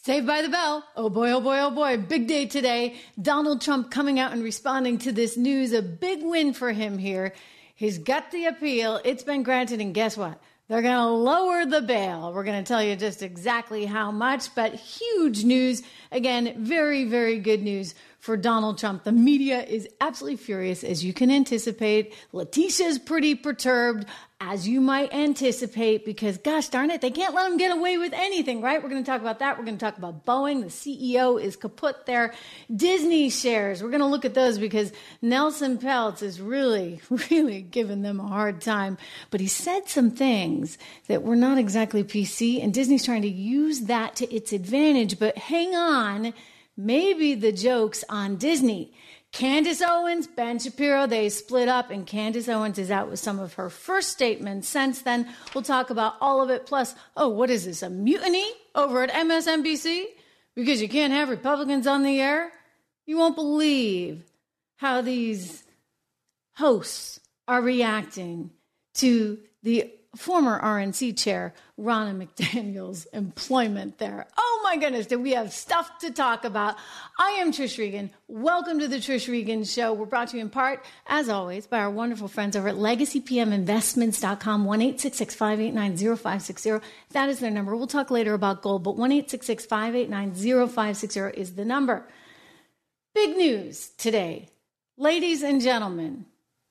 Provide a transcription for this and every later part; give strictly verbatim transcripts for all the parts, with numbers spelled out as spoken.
Saved by the Bell. Oh boy, oh boy, oh boy. Big day today. Donald Trump coming out and responding to this news. A big win for him here. He's got the appeal. It's been granted. And guess what? They're going to lower the bail. We're going to tell you just exactly how much, but huge news. Again, very, very good news for Donald Trump. The media is absolutely furious, as you can anticipate. Letitia's pretty perturbed, as you might anticipate, because gosh darn it, they can't let him get away with anything, right? We're going to talk about that. We're going to talk about Boeing. The C E O is kaput there. Disney shares. We're going to look at those because Nelson Peltz is really, really giving them a hard time. But he said some things that were not exactly P C, and Disney's trying to use that to its advantage. But hang on. Maybe the joke's on Disney. Candace Owens, Ben Shapiro, they split up, and Candace Owens is out with some of her first statements since then. We'll talk about all of it. Plus, oh, what is this, a mutiny over at M S N B C? Because you can't have Republicans on the air? You won't believe how these hosts are reacting to the former R N C chair, Ronna McDaniel's employment there. Oh my goodness, do we have stuff to talk about? I am Trish Regan. Welcome to the Trish Regan Show. We're brought to you in part, as always, by our wonderful friends over at legacy p m investments dot com, one eight six six, five eight nine, zero five six zero. That is their number. We'll talk later about gold, but one eight six six, five eight nine, zero five six zero is the number. Big news today. Ladies and gentlemen,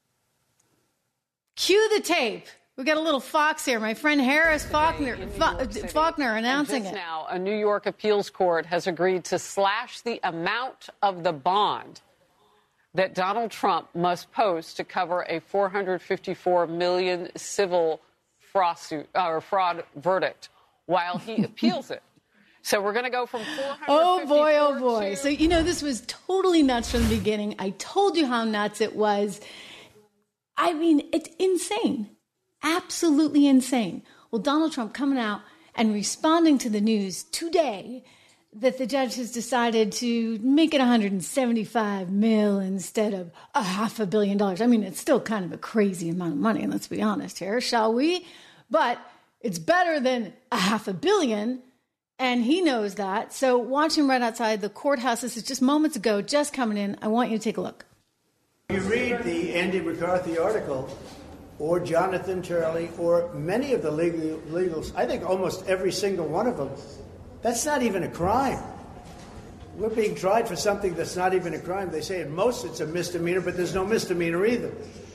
cue the tape. We got a little Fox here. My friend Harris Faulkner, Fa- Faulkner announcing it. Now, a New York appeals court has agreed to slash the amount of the bond that Donald Trump must post to cover a four hundred fifty-four million dollars civil fraud, suit, uh, fraud verdict while he appeals it. So we're going to go from four hundred fifty-four Oh, boy, oh, boy. To- so, you know, this was totally nuts from the beginning. I told you how nuts it was. I mean, it's insane. Absolutely insane. Well, Donald Trump coming out and responding to the news today that the judge has decided to make it one hundred seventy-five mil instead of a half a billion dollars. I mean, it's still kind of a crazy amount of money, let's be honest here, shall we? But it's better than a half a billion, and he knows that. So watch him right outside the courthouse. This is just moments ago, just coming in. I want you to take a look. You read the Andy McCarthy article, or Jonathan Turley, or many of the legal, legals, I think almost every single one of them, that's not even a crime. We're being tried for something that's not even a crime. They say at most it's a misdemeanor, but there's no misdemeanor either.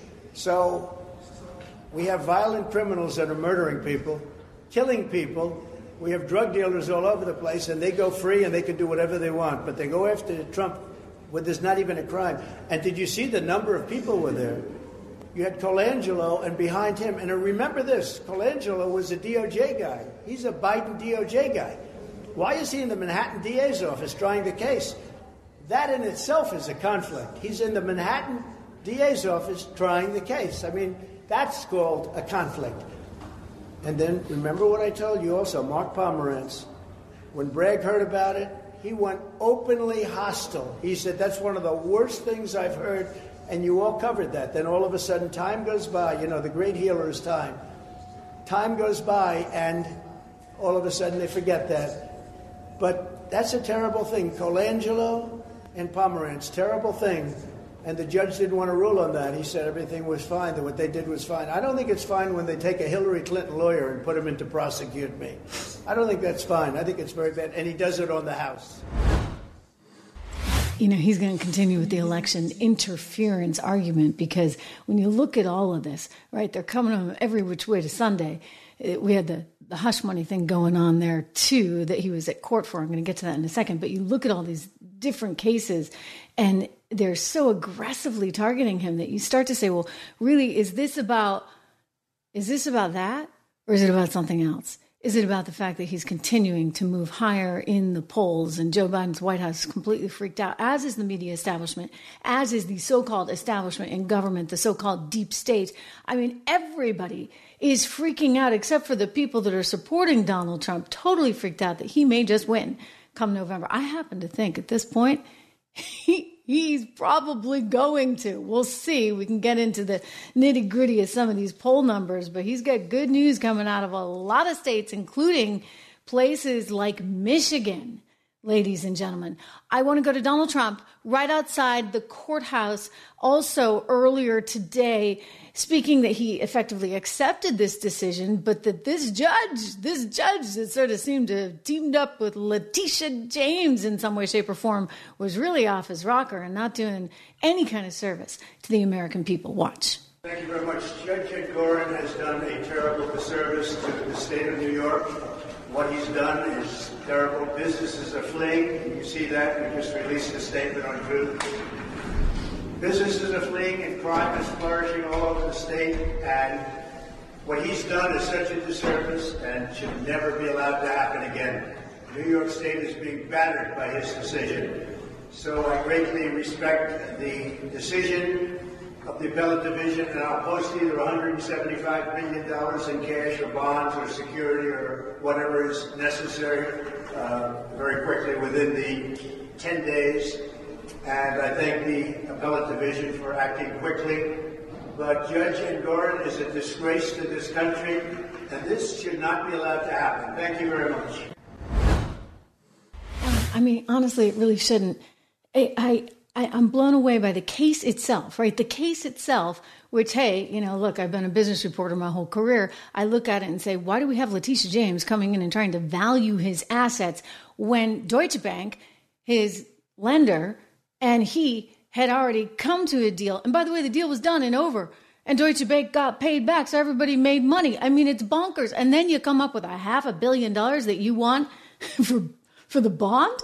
So we have violent criminals that are murdering people, killing people. We have drug dealers all over the place, and they go free and they can do whatever they want. But they go after Trump when there's not even a crime. And did you see the number of people were there? You had Colangelo, and behind him, and remember this, Colangelo was a D O J guy. He's a Biden D O J guy. Why is he in the Manhattan D A's office trying the case? That in itself is a conflict. He's in the Manhattan D A's office trying the case. I mean, that's called a conflict. And then, remember what I told you also, Mark Pomerantz, when Bragg heard about it, he went openly hostile. He said, that's one of the worst things I've heard. And you all covered that. Then all of a sudden, time goes by. You know, the great healer is time. Time goes by, and all of a sudden they forget that. But that's a terrible thing. Colangelo and Pomerantz, terrible thing. And the judge didn't want to rule on that. He said everything was fine, that what they did was fine. I don't think it's fine when they take a Hillary Clinton lawyer and put him in to prosecute me. I don't think that's fine. I think it's very bad. And he does it on the House. You know, he's going to continue with the election interference argument because when you look at all of this, right, they're coming on every which way to Sunday. It, we had the, the hush money thing going on there, too, that he was at court for. I'm going to get to that in a second. But you look at all these different cases, and they're so aggressively targeting him that you start to say, well, really, is this about, is this about that? Or is it about something else? Is it about the fact that he's continuing to move higher in the polls and Joe Biden's White House is completely freaked out, as is the media establishment, as is the so-called establishment in government, the so-called deep state? I mean, everybody is freaking out except for the people that are supporting Donald Trump, totally freaked out that he may just win come November. I happen to think at this point, he He's probably going to. We'll see. We can get into the nitty gritty of some of these poll numbers, but he's got good news coming out of a lot of states, including places like Michigan. ladies and gentlemen. I want to go to Donald Trump right outside the courthouse also earlier today, speaking that he effectively accepted this decision, but that this judge, this judge that sort of seemed to have teamed up with Letitia James in some way, shape, or form was really off his rocker and not doing any kind of service to the American people. Watch. Thank you very much. Judge Engoron has done a terrible disservice to the state of New York. What he's done is terrible. Businesses are fleeing. You see that. We just released a statement on Truth. Businesses are fleeing and crime is flourishing all over the state. And what he's done is such a disservice and should never be allowed to happen again. New York State is being battered by his decision. So I greatly respect the decision of the appellate division, and I'll post either one hundred seventy-five million dollars in cash or bonds or security or whatever is necessary uh, very quickly within the ten days. And I thank the appellate division for acting quickly. But Judge Engoron is a disgrace to this country, and this should not be allowed to happen. Thank you very much. I mean, honestly, it really shouldn't. I... I I, I'm blown away by the case itself, right? The case itself, which, hey, you know, look, I've been a business reporter my whole career. I look at it and say, why do we have Letitia James coming in and trying to value his assets when Deutsche Bank, his lender, and he had already come to a deal? And by the way, the deal was done and over, and Deutsche Bank got paid back, so everybody made money. I mean, it's bonkers. And then you come up with a half a billion dollars that you want for for the bond?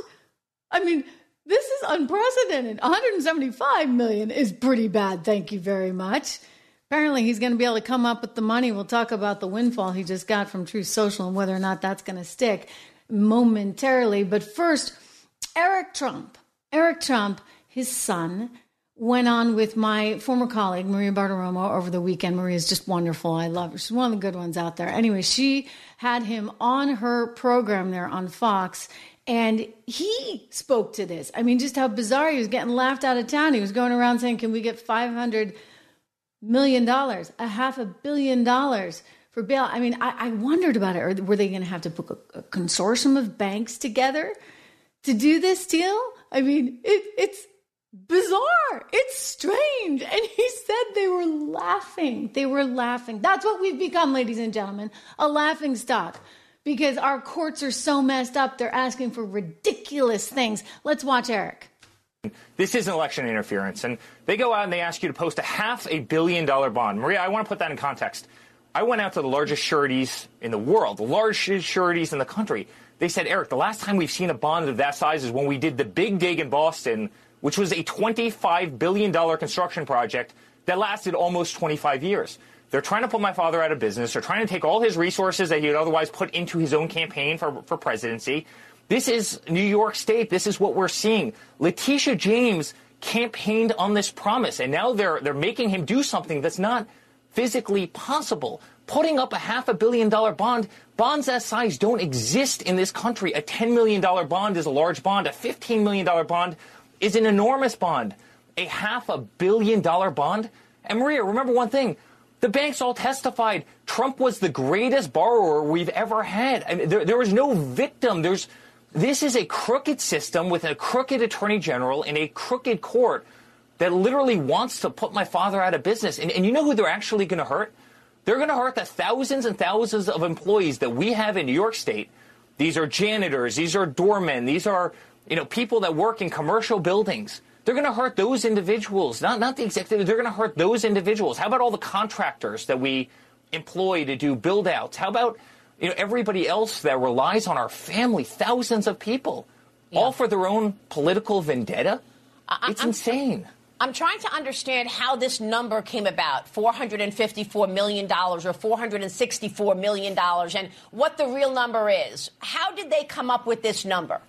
I mean, this is unprecedented. one hundred seventy-five million dollars is pretty bad. Thank you very much. Apparently, he's going to be able to come up with the money. We'll talk about the windfall he just got from Truth Social and whether or not that's going to stick momentarily. But first, Eric Trump. Eric Trump, his son, went on with my former colleague, Maria Bartiromo, over the weekend. Maria is just wonderful. I love her. She's one of the good ones out there. Anyway, she had him on her program there on Fox, and he spoke to this. I mean, just how bizarre. He was getting laughed out of town. He was going around saying, can we get five hundred million dollars, a half a billion dollars for bail? I mean, I, I wondered about it. Or were they going to have to put a, a consortium of banks together to do this deal? I mean, it, it's bizarre. It's strange. And he said they were laughing. They were laughing. That's what we've become, ladies and gentlemen, a laughing stock. Because our courts are so messed up, they're asking for ridiculous things. Let's watch Eric. This isn't election interference. And they go out and they ask you to post a half a billion dollar bond. Maria, I want to put that in context. I went out to the largest sureties in the world, the largest sureties in the country. They said, Eric, the last time we've seen a bond of that size is when we did the big dig in Boston, which was a twenty-five billion dollars construction project that lasted almost twenty-five years. They're trying to put my father out of business. They're trying to take all his resources that he would otherwise put into his own campaign for, for presidency. This is New York State. This is what we're seeing. Letitia James campaigned on this promise, and now they're they're making him do something that's not physically possible. Putting up a half a billion dollar bond, bonds that size don't exist in this country. A ten million dollar bond is a large bond. A fifteen million dollar bond is an enormous bond. A half a billion dollar bond? And Maria, remember one thing. The banks all testified Trump was the greatest borrower we've ever had. I mean, there, there was no victim. There's, this is a crooked system with a crooked attorney general in a crooked court that literally wants to put my father out of business. And, and you know who they're actually going to hurt? They're going to hurt the thousands and thousands of employees that we have in New York State. These are janitors. These are doormen. These are, you know, people that work in commercial buildings. They're going to hurt those individuals, not not the executive. They're going to hurt those individuals. How about all the contractors that we employ to do build-outs? How about, you know, everybody else that relies on our family, thousands of people, yeah. all for their own political vendetta? I, it's I'm, insane. I'm trying to understand how this number came about, four hundred fifty-four million dollars or four hundred sixty-four million dollars, and what the real number is. How did they come up with this number?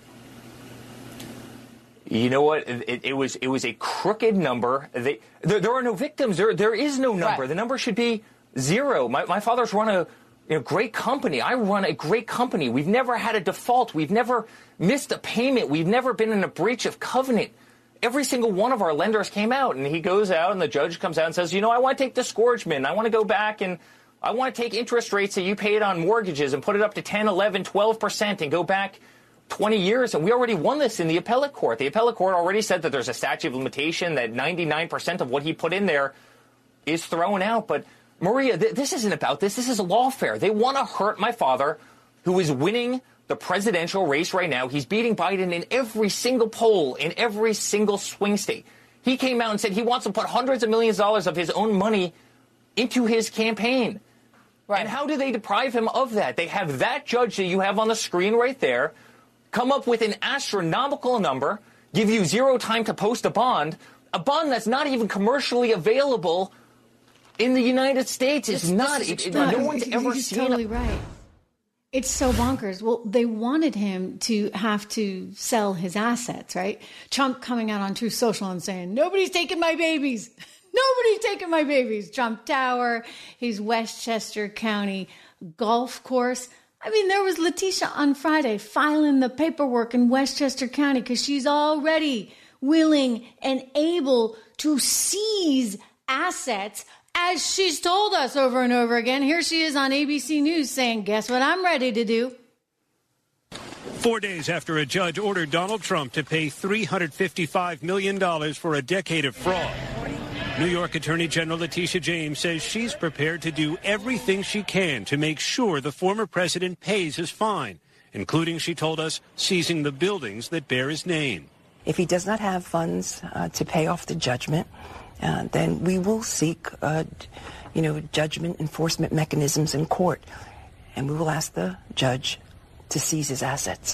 You know what? It, it was it was a crooked number. They, there, there are no victims. There there is no number. Right. The number should be zero. My, my father's run a you know, great company. I run a great company. We've never had a default. We've never missed a payment. We've never been in a breach of covenant. Every single one of our lenders came out, and he goes out, and the judge comes out and says, you know, I want to take disgorgement. I want to go back, and I want to take interest rates that you paid on mortgages and put it up to ten, eleven, twelve percent and go back twenty years, and we already won this in the appellate court. The appellate court already said that there's a statute of limitation, that ninety-nine percent of what he put in there is thrown out. But, Maria, th- this isn't about this. This is lawfare. They want to hurt my father, who is winning the presidential race right now. He's beating Biden in every single poll, in every single swing state. He came out and said he wants to put hundreds of millions of dollars of his own money into his campaign. Right. And how do they deprive him of that? They have that judge that you have on the screen right there come up with an astronomical number, give you zero time to post a bond, a bond that's not even commercially available in the United States. It's this, not. This it, no one's ever he's seen totally it. Right. It's so bonkers. Well, they wanted him to have to sell his assets, right? Trump coming out on Truth Social and saying, nobody's taking my babies. Nobody's taking my babies. Trump Tower, his Westchester County golf course. I mean, there was Letitia on Friday filing the paperwork in Westchester County because she's already willing and able to seize assets, as she's told us over and over again. Here she is on A B C News saying, guess what I'm ready to do? Four days after a judge ordered Donald Trump to pay three hundred fifty-five million dollars for a decade of fraud, New York Attorney General Letitia James says she's prepared to do everything she can to make sure the former president pays his fine, including, she told us, seizing the buildings that bear his name. If he does not have funds uh, to pay off the judgment, uh, then we will seek, uh, you know, judgment enforcement mechanisms in court, and we will ask the judge to seize his assets.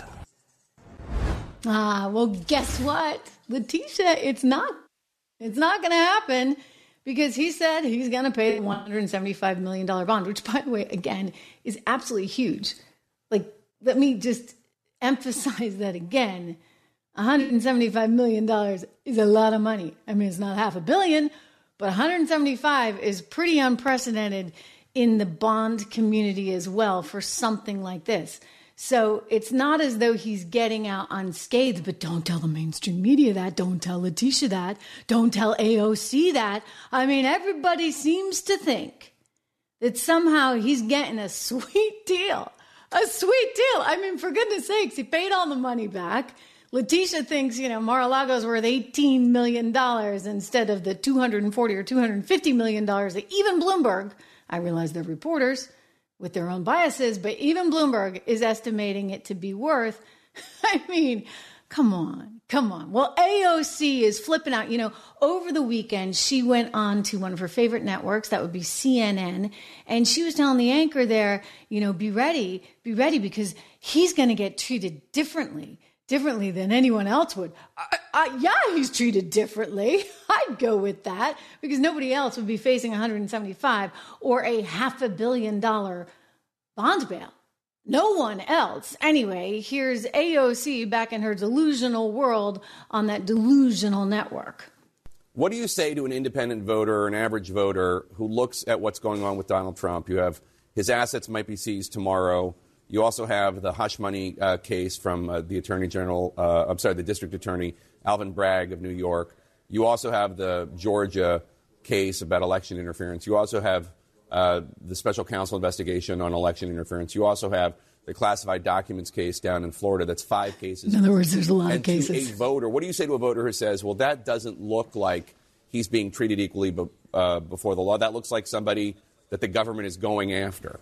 Ah, well, guess what, Letitia? It's not. It's not going to happen because he said he's going to pay the one hundred seventy-five million dollars bond, which, by the way, again, is absolutely huge. Like, let me just emphasize that again. one hundred seventy-five million dollars is a lot of money. I mean, it's not half a billion, but one hundred seventy-five is pretty unprecedented in the bond community as well for something like this. So it's not as though he's getting out unscathed, but don't tell the mainstream media that. Don't tell Letitia that. Don't tell A O C that. I mean, everybody seems to think that somehow he's getting a sweet deal. A sweet deal. I mean, for goodness sakes, he paid all the money back. Letitia thinks, you know, Mar-a-Lago's worth eighteen million dollars instead of the two hundred forty or two hundred fifty million dollars that even Bloomberg, I realize they're reporters with their own biases, but even Bloomberg is estimating it to be worth. I mean, come on, come on. Well, A O C is flipping out. You know, over the weekend, she went on to one of her favorite networks, that would be C N N, and she was telling the anchor there, you know, be ready, be ready, because he's going to get treated differently. differently than anyone else would. I, I, yeah, he's treated differently. I'd go with that because nobody else would be facing one hundred seventy-five or a half a billion dollar bond bail. No one else. Anyway, here's A O C back in her delusional world on that delusional network. What do you say to an independent voter, an average voter who looks at what's going on with Donald Trump? You have his assets might be seized tomorrow. You also have the hush money uh, case from uh, the Attorney General, uh, I'm sorry, the District Attorney Alvin Bragg of New York. You also have the Georgia case about election interference. You also have uh, the special counsel investigation on election interference. You also have the classified documents case down in Florida. That's five cases. In other words, there's a lot and of cases. To a voter, what do you say to a voter who says, well, that doesn't look like he's being treated equally be- uh, before the law? That looks like somebody that the government is going after.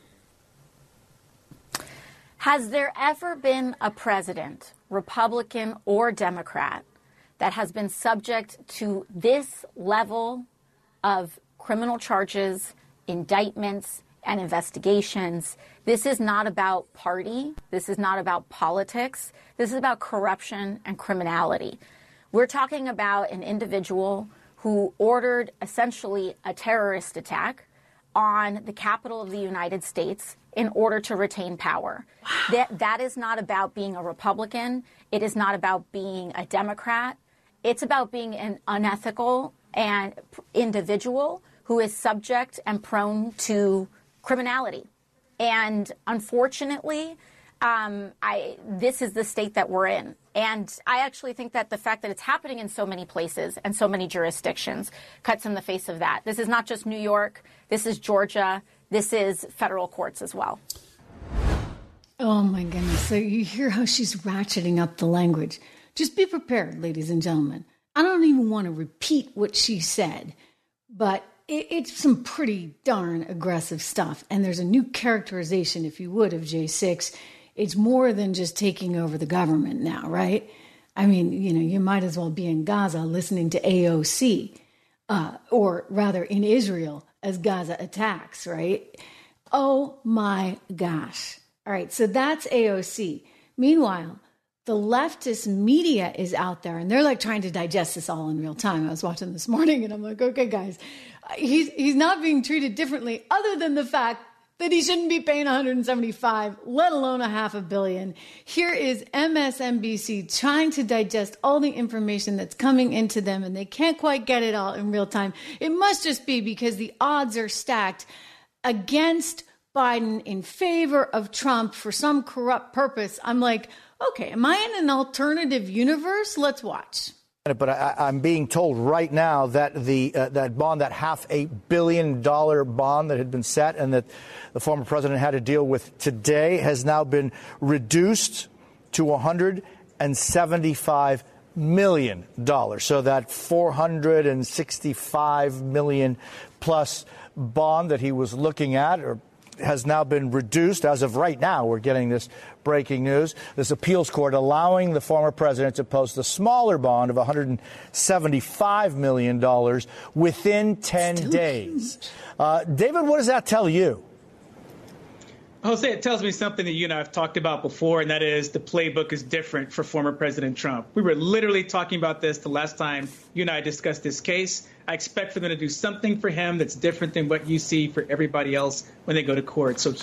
Has there ever been a president, Republican or Democrat, that has been subject to this level of criminal charges, indictments, and investigations? This is not about party. This is not about politics. This is about corruption and criminality. We're talking about an individual who ordered essentially a terrorist attack on the Capitol of the United States in order to retain power. Wow. That, that is not about being a Republican. It is not about being a Democrat. It's about being an unethical and individual who is subject and prone to criminality. And unfortunately, um, I, this is the state that we're in. And I actually think that the fact that it's happening in so many places and so many jurisdictions cuts in the face of that. This is not just New York. This is Georgia. This is federal courts as well. Oh, my goodness. So you hear how she's ratcheting up the language. Just be prepared, ladies and gentlemen. I don't even want to repeat what she said, but it, it's some pretty darn aggressive stuff. And there's a new characterization, if you would, of J six. It's more than just taking over the government now, right? I mean, you know, you might as well be in Gaza listening to A O C, uh, or rather in Israel as Gaza attacks, right? Oh my gosh. All right, so that's A O C. Meanwhile, the leftist media is out there, and they're like trying to digest this all in real time. I was watching this morning, and I'm like, okay, guys, he's he's not being treated differently other than the fact that he shouldn't be paying one hundred seventy-five, let alone a half a billion. Here is M S N B C trying to digest all the information that's coming into them, and they can't quite get it all in real time. It must just be because the odds are stacked against Biden in favor of Trump for some corrupt purpose. I'm like, okay, am I in an alternative universe? Let's watch. But I, I'm being told right now that the uh, that bond, that half a billion dollar bond that had been set and that the former president had to deal with today has now been reduced to one hundred seventy-five million dollars. So that four hundred sixty-five million dollars plus bond that he was looking at or has now been reduced. As of right now, we're getting this breaking news. This appeals court allowing the former president to post a smaller bond of one hundred seventy-five million dollars within ten Still days. Uh, David, what does that tell you? Jose, it tells me something that you and I have talked about before, and that is the playbook is different for former President Trump. We were literally talking about this the last time you and I discussed this case. I expect for them to do something for him that's different than what you see for everybody else when they go to court. So,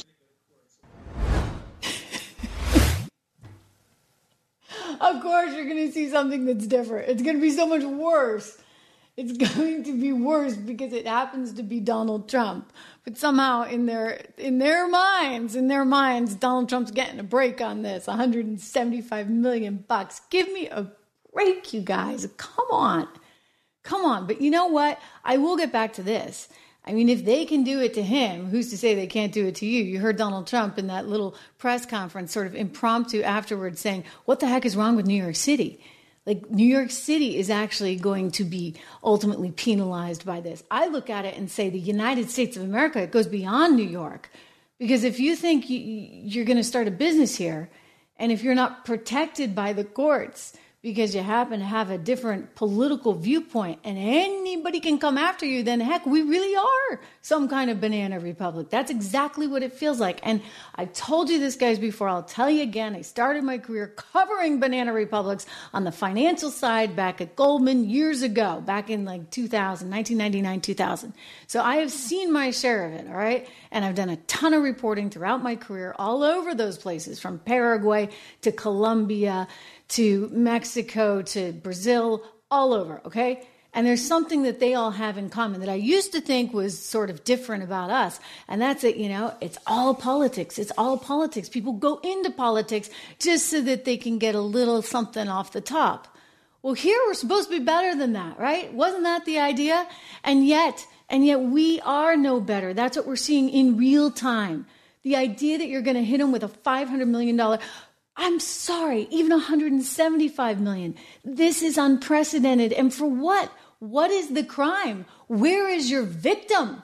of course, you're going to see something that's different. It's going to be so much worse. It's going to be worse because it happens to be Donald Trump. But somehow in their in their minds, in their minds, Donald Trump's getting a break on this. one hundred seventy-five million bucks. Give me a break, you guys. Come on. Come on. But you know what? I will get back to this. I mean, if they can do it to him, who's to say they can't do it to you? You heard Donald Trump in that little press conference, sort of impromptu afterwards, saying, what the heck is wrong with New York City? Like, New York City is actually going to be ultimately penalized by this. I look at it and say the United States of America, it goes beyond New York. Because if you think you, you're going to start a business here, and if you're not protected by the courts because you happen to have a different political viewpoint and anybody can come after you, then heck, we really are some kind of banana republic. That's exactly what it feels like. And I told you this, guys, before. I'll tell you again. I started my career covering banana republics on the financial side back at Goldman years ago, back in like two thousand, nineteen ninety-nine, two thousand. So I have seen my share of it, all right? And I've done a ton of reporting throughout my career all over those places, from Paraguay to Colombia to Mexico, to Brazil, all over, okay? And there's something that they all have in common that I used to think was sort of different about us. And that's it, you know, it's all politics. It's all politics. People go into politics just so that they can get a little something off the top. Well, here we're supposed to be better than that, right? Wasn't that the idea? And yet, and yet we are no better. That's what we're seeing in real time. The idea that you're going to hit them with a five hundred million dollars, I'm sorry, even one hundred seventy-five million dollars. This is unprecedented. And for what? What is the crime? Where is your victim?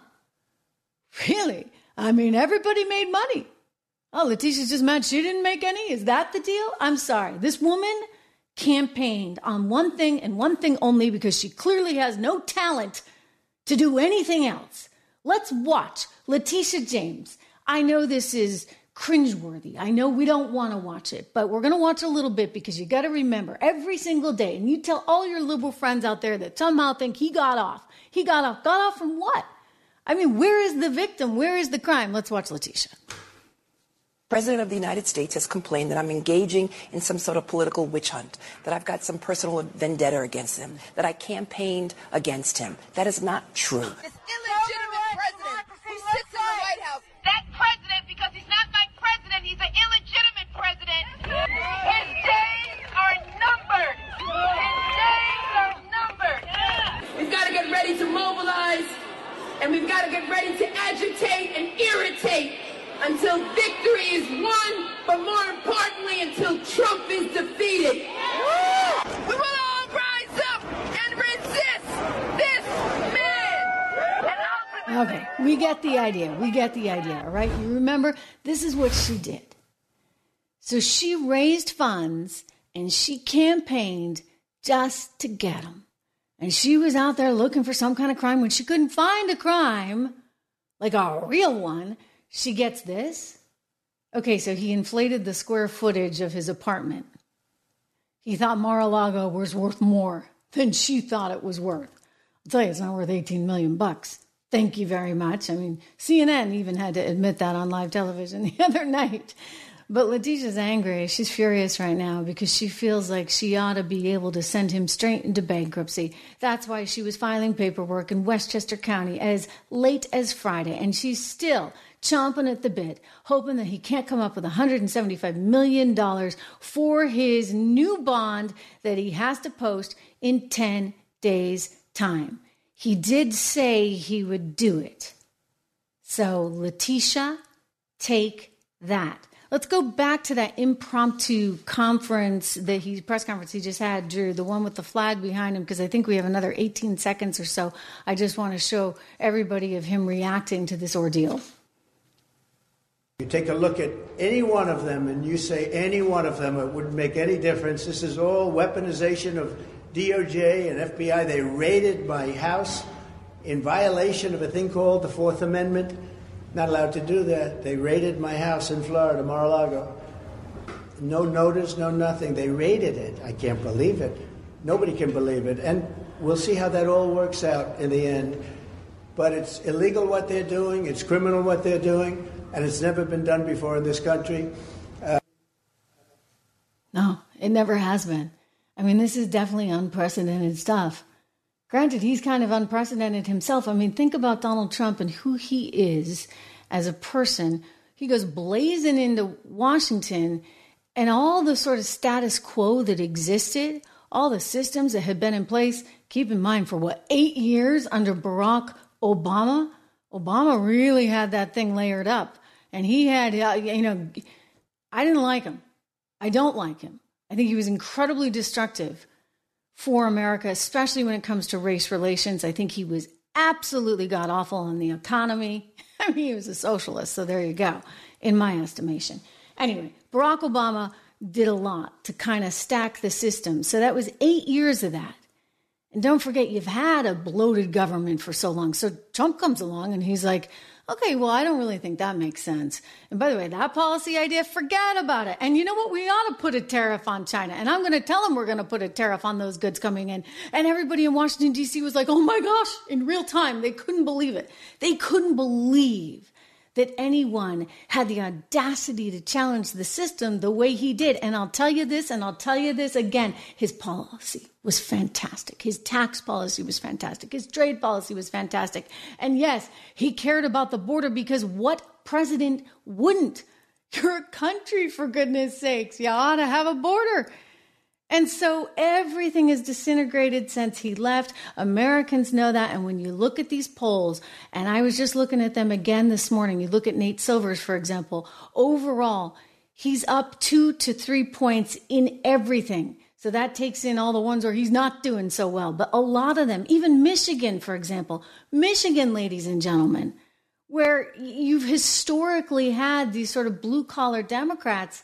Really? I mean, everybody made money. Oh, Letitia's just mad she didn't make any? Is that the deal? I'm sorry. This woman campaigned on one thing and one thing only because she clearly has no talent to do anything else. Let's watch Letitia James. I know this is cringeworthy. I know we don't want to watch it, but we're going to watch a little bit because you got to remember every single day, and you tell all your liberal friends out there that somehow think he got off. He got off. Got off from what? I mean, where is the victim? Where is the crime? Let's watch Letitia. The President of the United States has complained that I'm engaging in some sort of political witch hunt, that I've got some personal vendetta against him, that I campaigned against him. That is not true. This illegitimate president who sits in the White House. That president, because he's not my president, he's an illegitimate president. His days are numbered. His days are numbered. We've got to get ready to mobilize, and we've got to get ready to agitate and irritate until victory is won, but we get the idea. We get the idea, all right? You remember, this is what she did. So she raised funds and she campaigned just to get them. And she was out there looking for some kind of crime. When she couldn't find a crime, like a real one, she gets this. Okay, so he inflated the square footage of his apartment. He thought Mar-a-Lago was worth more than she thought it was worth. I'll tell you, it's not worth eighteen million bucks. Thank you very much. I mean, C N N even had to admit that on live television the other night. But Letitia's angry. She's furious right now because she feels like she ought to be able to send him straight into bankruptcy. That's why she was filing paperwork in Westchester County as late as Friday. And she's still chomping at the bit, hoping that he can't come up with one hundred seventy-five million dollars for his new bond that he has to post in ten days' time. He did say he would do it. So, Letitia, take that. Let's go back to that impromptu conference, that he press conference he just had, Drew, the one with the flag behind him, because I think we have another eighteen seconds or so. I just want to show everybody of him reacting to this ordeal. You take a look at any one of them and you say any one of them, it wouldn't make any difference. This is all weaponization of D O J and F B I. They raided my house in violation of a thing called the Fourth Amendment. Not allowed to do that. They raided my house in Florida, Mar-a-Lago. No notice, no nothing. They raided it. I can't believe it. Nobody can believe it. And we'll see how that all works out in the end. But it's illegal what they're doing. It's criminal what they're doing. And it's never been done before in this country. Uh, no, it never has been. I mean, this is definitely unprecedented stuff. Granted, he's kind of unprecedented himself. I mean, think about Donald Trump and who he is as a person. He goes blazing into Washington, and all the sort of status quo that existed, all the systems that had been in place, keep in mind, for what, eight years under Barack Obama? Obama really had that thing layered up. And he had, uh, you know, I didn't like him. I don't like him. I think he was incredibly destructive for America, especially when it comes to race relations. I think he was absolutely god-awful on the economy. I mean, he was a socialist, so there you go, in my estimation. Anyway, Barack Obama did a lot to kind of stack the system. So that was eight years of that. And don't forget, you've had a bloated government for so long. So Trump comes along and he's like, okay, well, I don't really think that makes sense. And by the way, that policy idea, forget about it. And you know what? We ought to put a tariff on China. And I'm going to tell them we're going to put a tariff on those goods coming in. And everybody in Washington, D C was like, oh my gosh, in real time. They couldn't believe it. They couldn't believe that anyone had the audacity to challenge the system the way he did. And I'll tell you this, and I'll tell you this again, his policy was fantastic. His tax policy was fantastic. His trade policy was fantastic. And yes, he cared about the border, because what president wouldn't? You're a country, for goodness sakes. You ought to have a border. And so everything has disintegrated since he left. Americans know that. And when you look at these polls, and I was just looking at them again this morning, you look at Nate Silvers, for example, overall, he's up two to three points in everything. So that takes in all the ones where he's not doing so well. But a lot of them, even Michigan, for example, Michigan, ladies and gentlemen, where you've historically had these sort of blue-collar Democrats,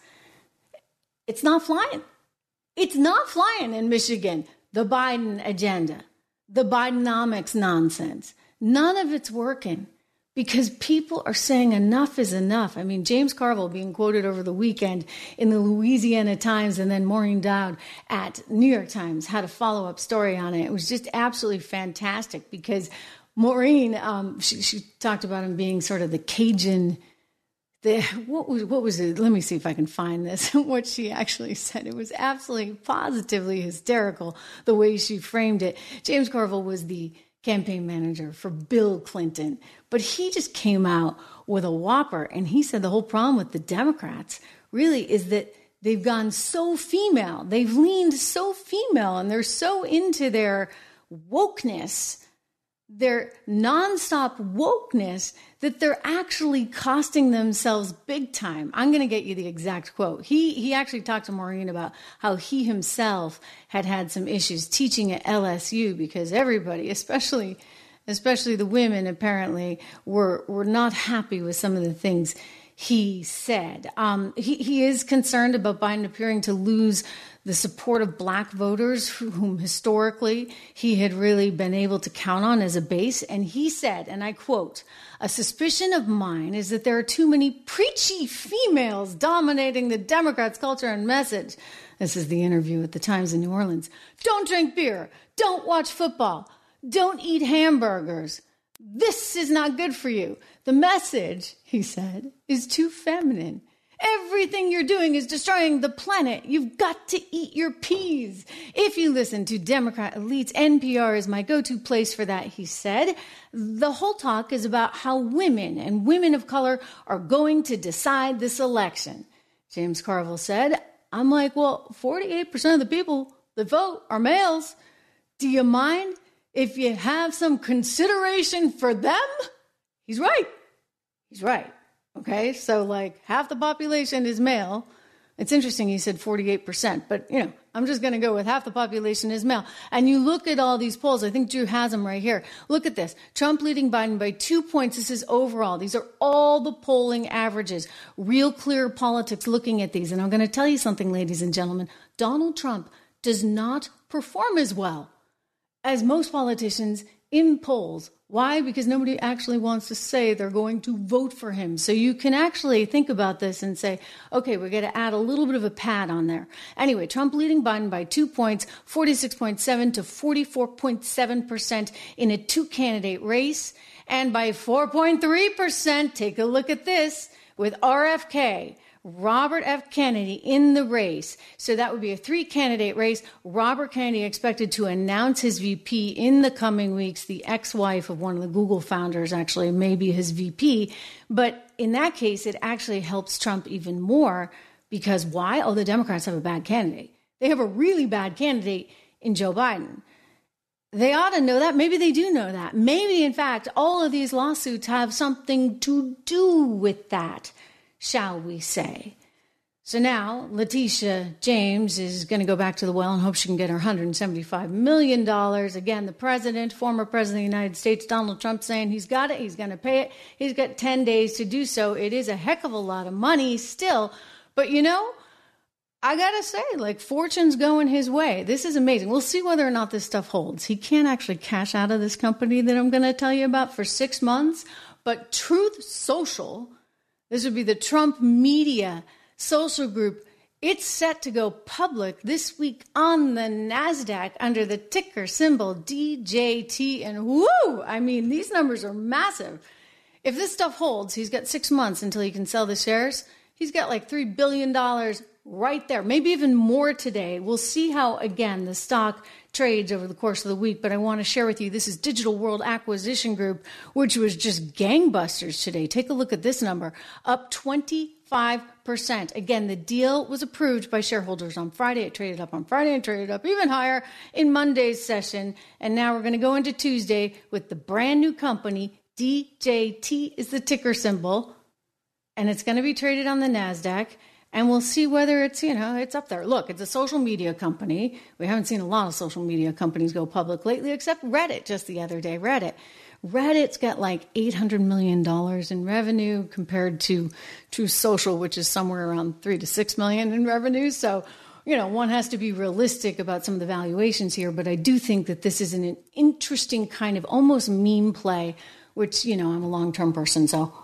it's not flying. It's not flying in Michigan. The Biden agenda, the Bidenomics nonsense, none of it's working because people are saying enough is enough. I mean, James Carville being quoted over the weekend in the Louisiana Times, and then Maureen Dowd at New York Times had a follow-up story on it. It was just absolutely fantastic because Maureen, um, she, she talked about him being sort of the Cajun. The, what was what was it? Let me see if I can find this. What she actually said. It was absolutely positively hysterical the way she framed it. James Carville was the campaign manager for Bill Clinton, but he just came out with a whopper, and he said the whole problem with the Democrats really is that they've gone so female. They've leaned so female, and they're so into their wokeness, their nonstop wokeness, that they're actually costing themselves big time. I'm going to get you the exact quote. He he actually talked to Maureen about how he himself had had some issues teaching at L S U because everybody, especially especially the women, apparently, were, were not happy with some of the things he said. Um, he, he is concerned about Biden appearing to lose the support of black voters whom historically he had really been able to count on as a base. And he said, and I quote, "A suspicion of mine is that there are too many preachy females dominating the Democrats' culture and message." This is the interview at the Times in New Orleans. "Don't drink beer. Don't watch football. Don't eat hamburgers. This is not good for you. The message," he said, "is too feminine. Everything you're doing is destroying the planet. You've got to eat your peas." If you listen to Democrat elites, N P R is my go-to place for that, he said. The whole talk is about how women and women of color are going to decide this election. James Carville said, "I'm like, well, forty-eight percent of the people that vote are males. Do you mind if you have some consideration for them?" He's right. He's right. Okay, so like half the population is male. It's interesting he said forty-eight percent, but you know, I'm just going to go with half the population is male. And you look at all these polls, I think Drew has them right here. Look at this. Trump leading Biden by two points. This is overall. These are all the polling averages. Real Clear Politics looking at these. And I'm going to tell you something, ladies and gentlemen. Donald Trump does not perform as well as most politicians in polls. Why? Because nobody actually wants to say they're going to vote for him. So you can actually think about this and say, okay, we're going to add a little bit of a pad on there. Anyway, Trump leading Biden by two points, forty-six point seven to forty-four point seven percent in a two-candidate race. And by four point three percent, take a look at this, with R F K, Robert F. Kennedy, in the race. So that would be a three-candidate race. Robert Kennedy expected to announce his V P in the coming weeks. The ex-wife of one of the Google founders actually may be his V P. But in that case, it actually helps Trump even more because why? Oh, the Democrats have a bad candidate. They have a really bad candidate in Joe Biden. They ought to know that. Maybe they do know that. Maybe, in fact, all of these lawsuits have something to do with that, shall we say. So now Letitia James is going to go back to the well and hope she can get her one hundred seventy-five million dollars. Again, the president, former president of the United States, Donald Trump, saying he's got it, he's going to pay it. He's got ten days to do so. It is a heck of a lot of money still. But, you know, I got to say, like, fortune's going his way. This is amazing. We'll see whether or not this stuff holds. He can't actually cash out of this company that I'm going to tell you about for six months. But Truth Social, this would be the Trump Media Social Group. It's set to go public this week on the NASDAQ under the ticker symbol D J T. And whoo, I mean, these numbers are massive. If this stuff holds, he's got six months until he can sell the shares. He's got like three billion dollars right there, maybe even more today. We'll see how, again, the stock trades over the course of the week. But I want to share with you, this is Digital World Acquisition Group, which was just gangbusters today. Take a look at this number, up twenty-five percent. Again, the deal was approved by shareholders on Friday. It traded up on Friday and traded up even higher in Monday's session. And now we're going to go into Tuesday with the brand new company. D J T is the ticker symbol, and it's going to be traded on the NASDAQ. And we'll see whether it's, you know, it's up there. Look, it's a social media company. We haven't seen a lot of social media companies go public lately, except Reddit just the other day. Reddit. Reddit's got like eight hundred million dollars in revenue compared to Truth Social, which is somewhere around three to six million in revenue. So, you know, one has to be realistic about some of the valuations here. But I do think that this is an interesting kind of almost meme play, which, you know, I'm a long-term person, so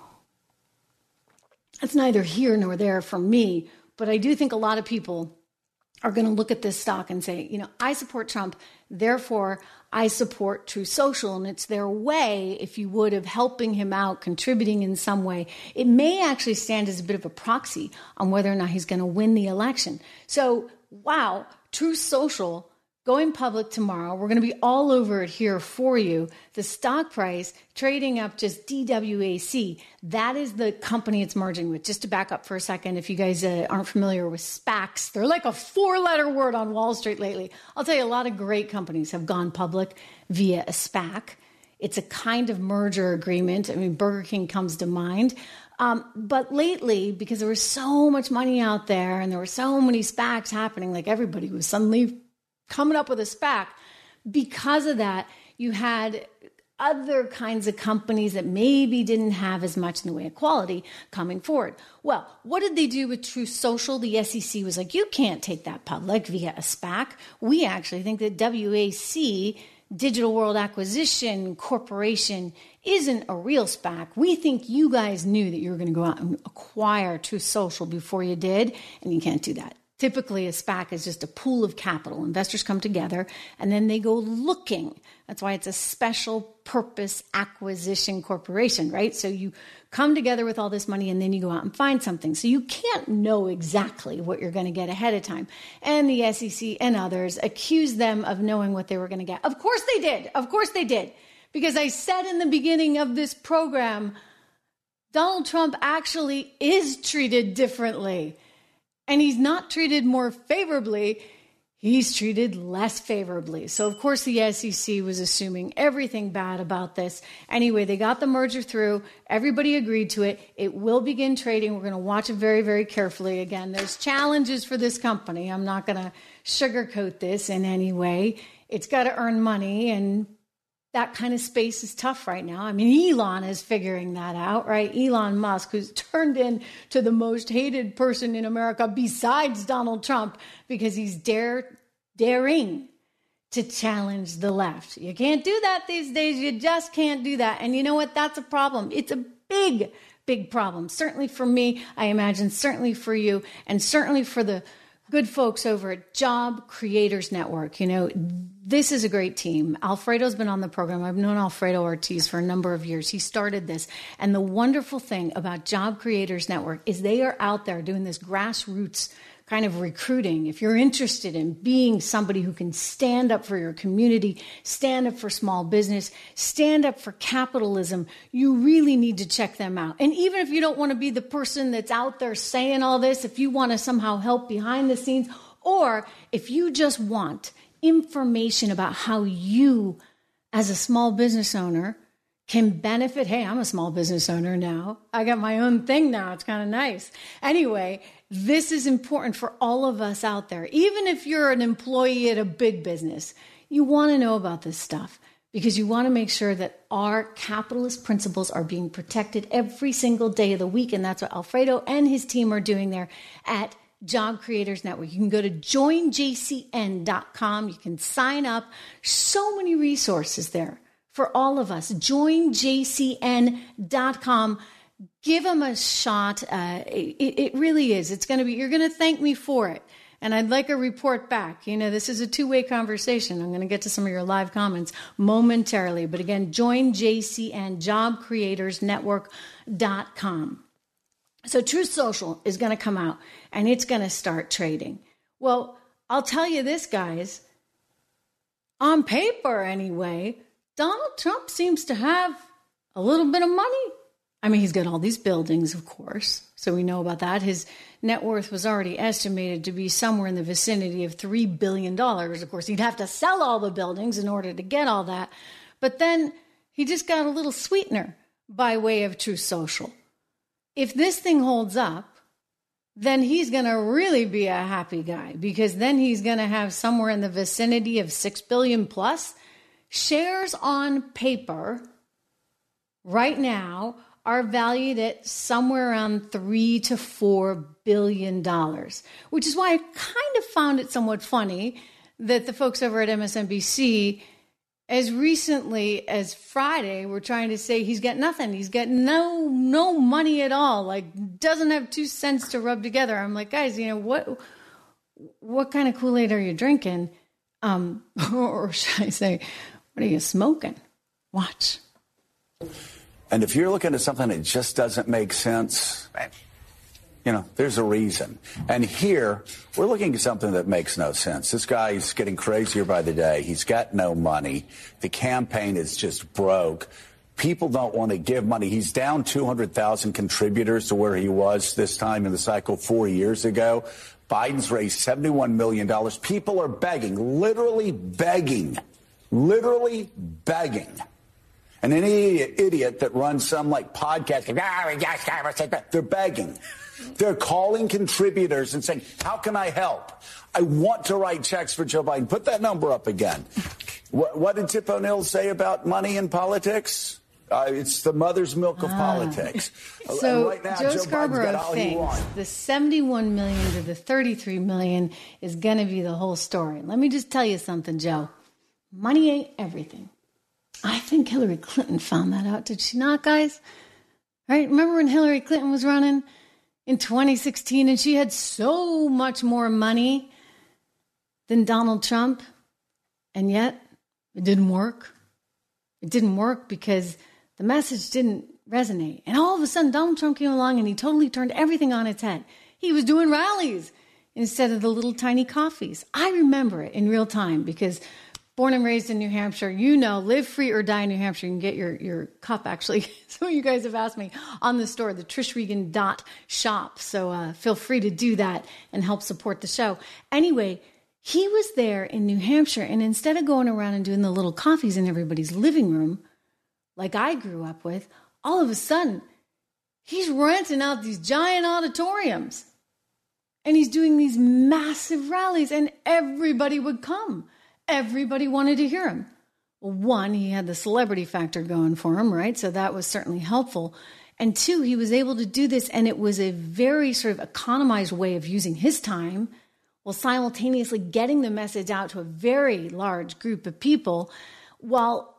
it's neither here nor there for me, but I do think a lot of people are going to look at this stock and say, you know, I support Trump, therefore I support Truth Social, and it's their way, if you would, of helping him out, contributing in some way. It may actually stand as a bit of a proxy on whether or not he's going to win the election. So, wow, Truth Social going public tomorrow. We're going to be all over it here for you. The stock price trading up just D W A C. That is the company it's merging with. Just to back up for a second, if you guys uh, aren't familiar with SPACs, they're like a four-letter word on Wall Street lately. I'll tell you, a lot of great companies have gone public via a SPAC. It's a kind of merger agreement. I mean, Burger King comes to mind. Um, but lately, because there was so much money out there and there were so many SPACs happening, like everybody was suddenly coming up with a SPAC. Because of that, you had other kinds of companies that maybe didn't have as much in the way of quality coming forward. Well, what did they do with Truth Social? The S E C was like, you can't take that public via a SPAC. We actually think that W A C, Digital World Acquisition Corporation, isn't a real SPAC. We think you guys knew that you were going to go out and acquire Truth Social before you did, and you can't do that. Typically, a SPAC is just a pool of capital. Investors come together, and then they go looking. That's why it's a special purpose acquisition corporation, right? So you come together with all this money, and then you go out and find something. So you can't know exactly what you're going to get ahead of time. And the S E C and others accuse them of knowing what they were going to get. Of course they did. Of course they did. Because I said in the beginning of this program, Donald Trump actually is treated differently. And he's not treated more favorably, he's treated less favorably. So, of course, the S E C was assuming everything bad about this. Anyway, they got the merger through. Everybody agreed to it. It will begin trading. We're going to watch it very, very carefully. Again, there's challenges for this company. I'm not going to sugarcoat this in any way. It's got to earn money, and that kind of space is tough right now. I mean, Elon is figuring that out, right? Elon Musk, who's turned into the most hated person in America besides Donald Trump because he's dare, daring to challenge the left. You can't do that these days. You just can't do that. And you know what? That's a problem. It's a big, big problem. Certainly for me, I imagine, certainly for you, and certainly for the good folks over at Job Creators Network. You know, this is a great team. Alfredo's been on the program. I've known Alfredo Ortiz for a number of years. He started this. And the wonderful thing about Job Creators Network is they are out there doing this grassroots kind of recruiting. If you're interested in being somebody who can stand up for your community, stand up for small business, stand up for capitalism, you really need to check them out. And even if you don't want to be the person that's out there saying all this, if you want to somehow help behind the scenes, or if you just want information about how you, as a small business owner, can benefit. Hey, I'm a small business owner now. I got my own thing now. It's kind of nice. Anyway, this is important for all of us out there. Even if you're an employee at a big business, you want to know about this stuff because you want to make sure that our capitalist principles are being protected every single day of the week. And that's what Alfredo and his team are doing there at Job Creators Network. You can go to join J C N dot com. You can sign up. So many resources there for all of us. join J C N dot com. Give them a shot. Uh, it, it really is. It's going to be, you're going to thank me for it. And I'd like a report back. You know, this is a two-way conversation. I'm going to get to some of your live comments momentarily. But again, join J C N, job creators network dot com. So Truth Social is going to come out and it's going to start trading. Well, I'll tell you this, guys. On paper, anyway, Donald Trump seems to have a little bit of money. I mean, he's got all these buildings, of course, so we know about that. His net worth was already estimated to be somewhere in the vicinity of three billion dollars. Of course, he'd have to sell all the buildings in order to get all that. But then he just got a little sweetener by way of Truth Social. If this thing holds up, then he's going to really be a happy guy because then he's going to have somewhere in the vicinity of six billion dollars plus. Shares on paper right now are valued at somewhere around three to four billion dollars, which is why I kind of found it somewhat funny that the folks over at M S N B C, as recently as Friday, were trying to say he's got nothing. He's got no no money at all. Like, doesn't have two cents to rub together. I'm like, guys, you know what? What kind of Kool-Aid are you drinking? Um, or should I say, what are you smoking? Watch. And if you're looking at something that just doesn't make sense, you know, there's a reason. And here, we're looking at something that makes no sense. This guy's getting crazier by the day. He's got no money. The campaign is just broke. People don't want to give money. He's down two hundred thousand contributors to where he was this time in the cycle four years ago. Biden's raised seventy-one million dollars. People are begging, literally begging, literally begging. And any idiot that runs some like podcast, they're begging. They're calling contributors and saying, how can I help? I want to write checks for Joe Biden. Put that number up again. What, what did Tip O'Neill say about money in politics? Uh, it's the mother's milk of ah. politics. So right now, Joe, Joe Scarborough thinks the seventy-one million to the thirty-three million is going to be the whole story. Let me just tell you something, Joe. Money ain't everything. I think Hillary Clinton found that out. Did she not, guys? Right? Remember when Hillary Clinton was running in twenty sixteen and she had so much more money than Donald Trump, and yet it didn't work. It didn't work because the message didn't resonate. And all of a sudden, Donald Trump came along and he totally turned everything on its head. He was doing rallies instead of the little tiny coffees. I remember it in real time because born and raised in New Hampshire, you know, live free or die in New Hampshire. You can get your, your cup, actually. Some of you guys have asked me on the store, the trish regan dot shop. So uh, feel free to do that and help support the show. Anyway, he was there in New Hampshire, and instead of going around and doing the little coffees in everybody's living room, like I grew up with, all of a sudden, he's renting out these giant auditoriums. And he's doing these massive rallies, and everybody would come. Everybody wanted to hear him. Well, one, he had the celebrity factor going for him, right? So that was certainly helpful. And two, he was able to do this, and it was a very sort of economized way of using his time while simultaneously getting the message out to a very large group of people, while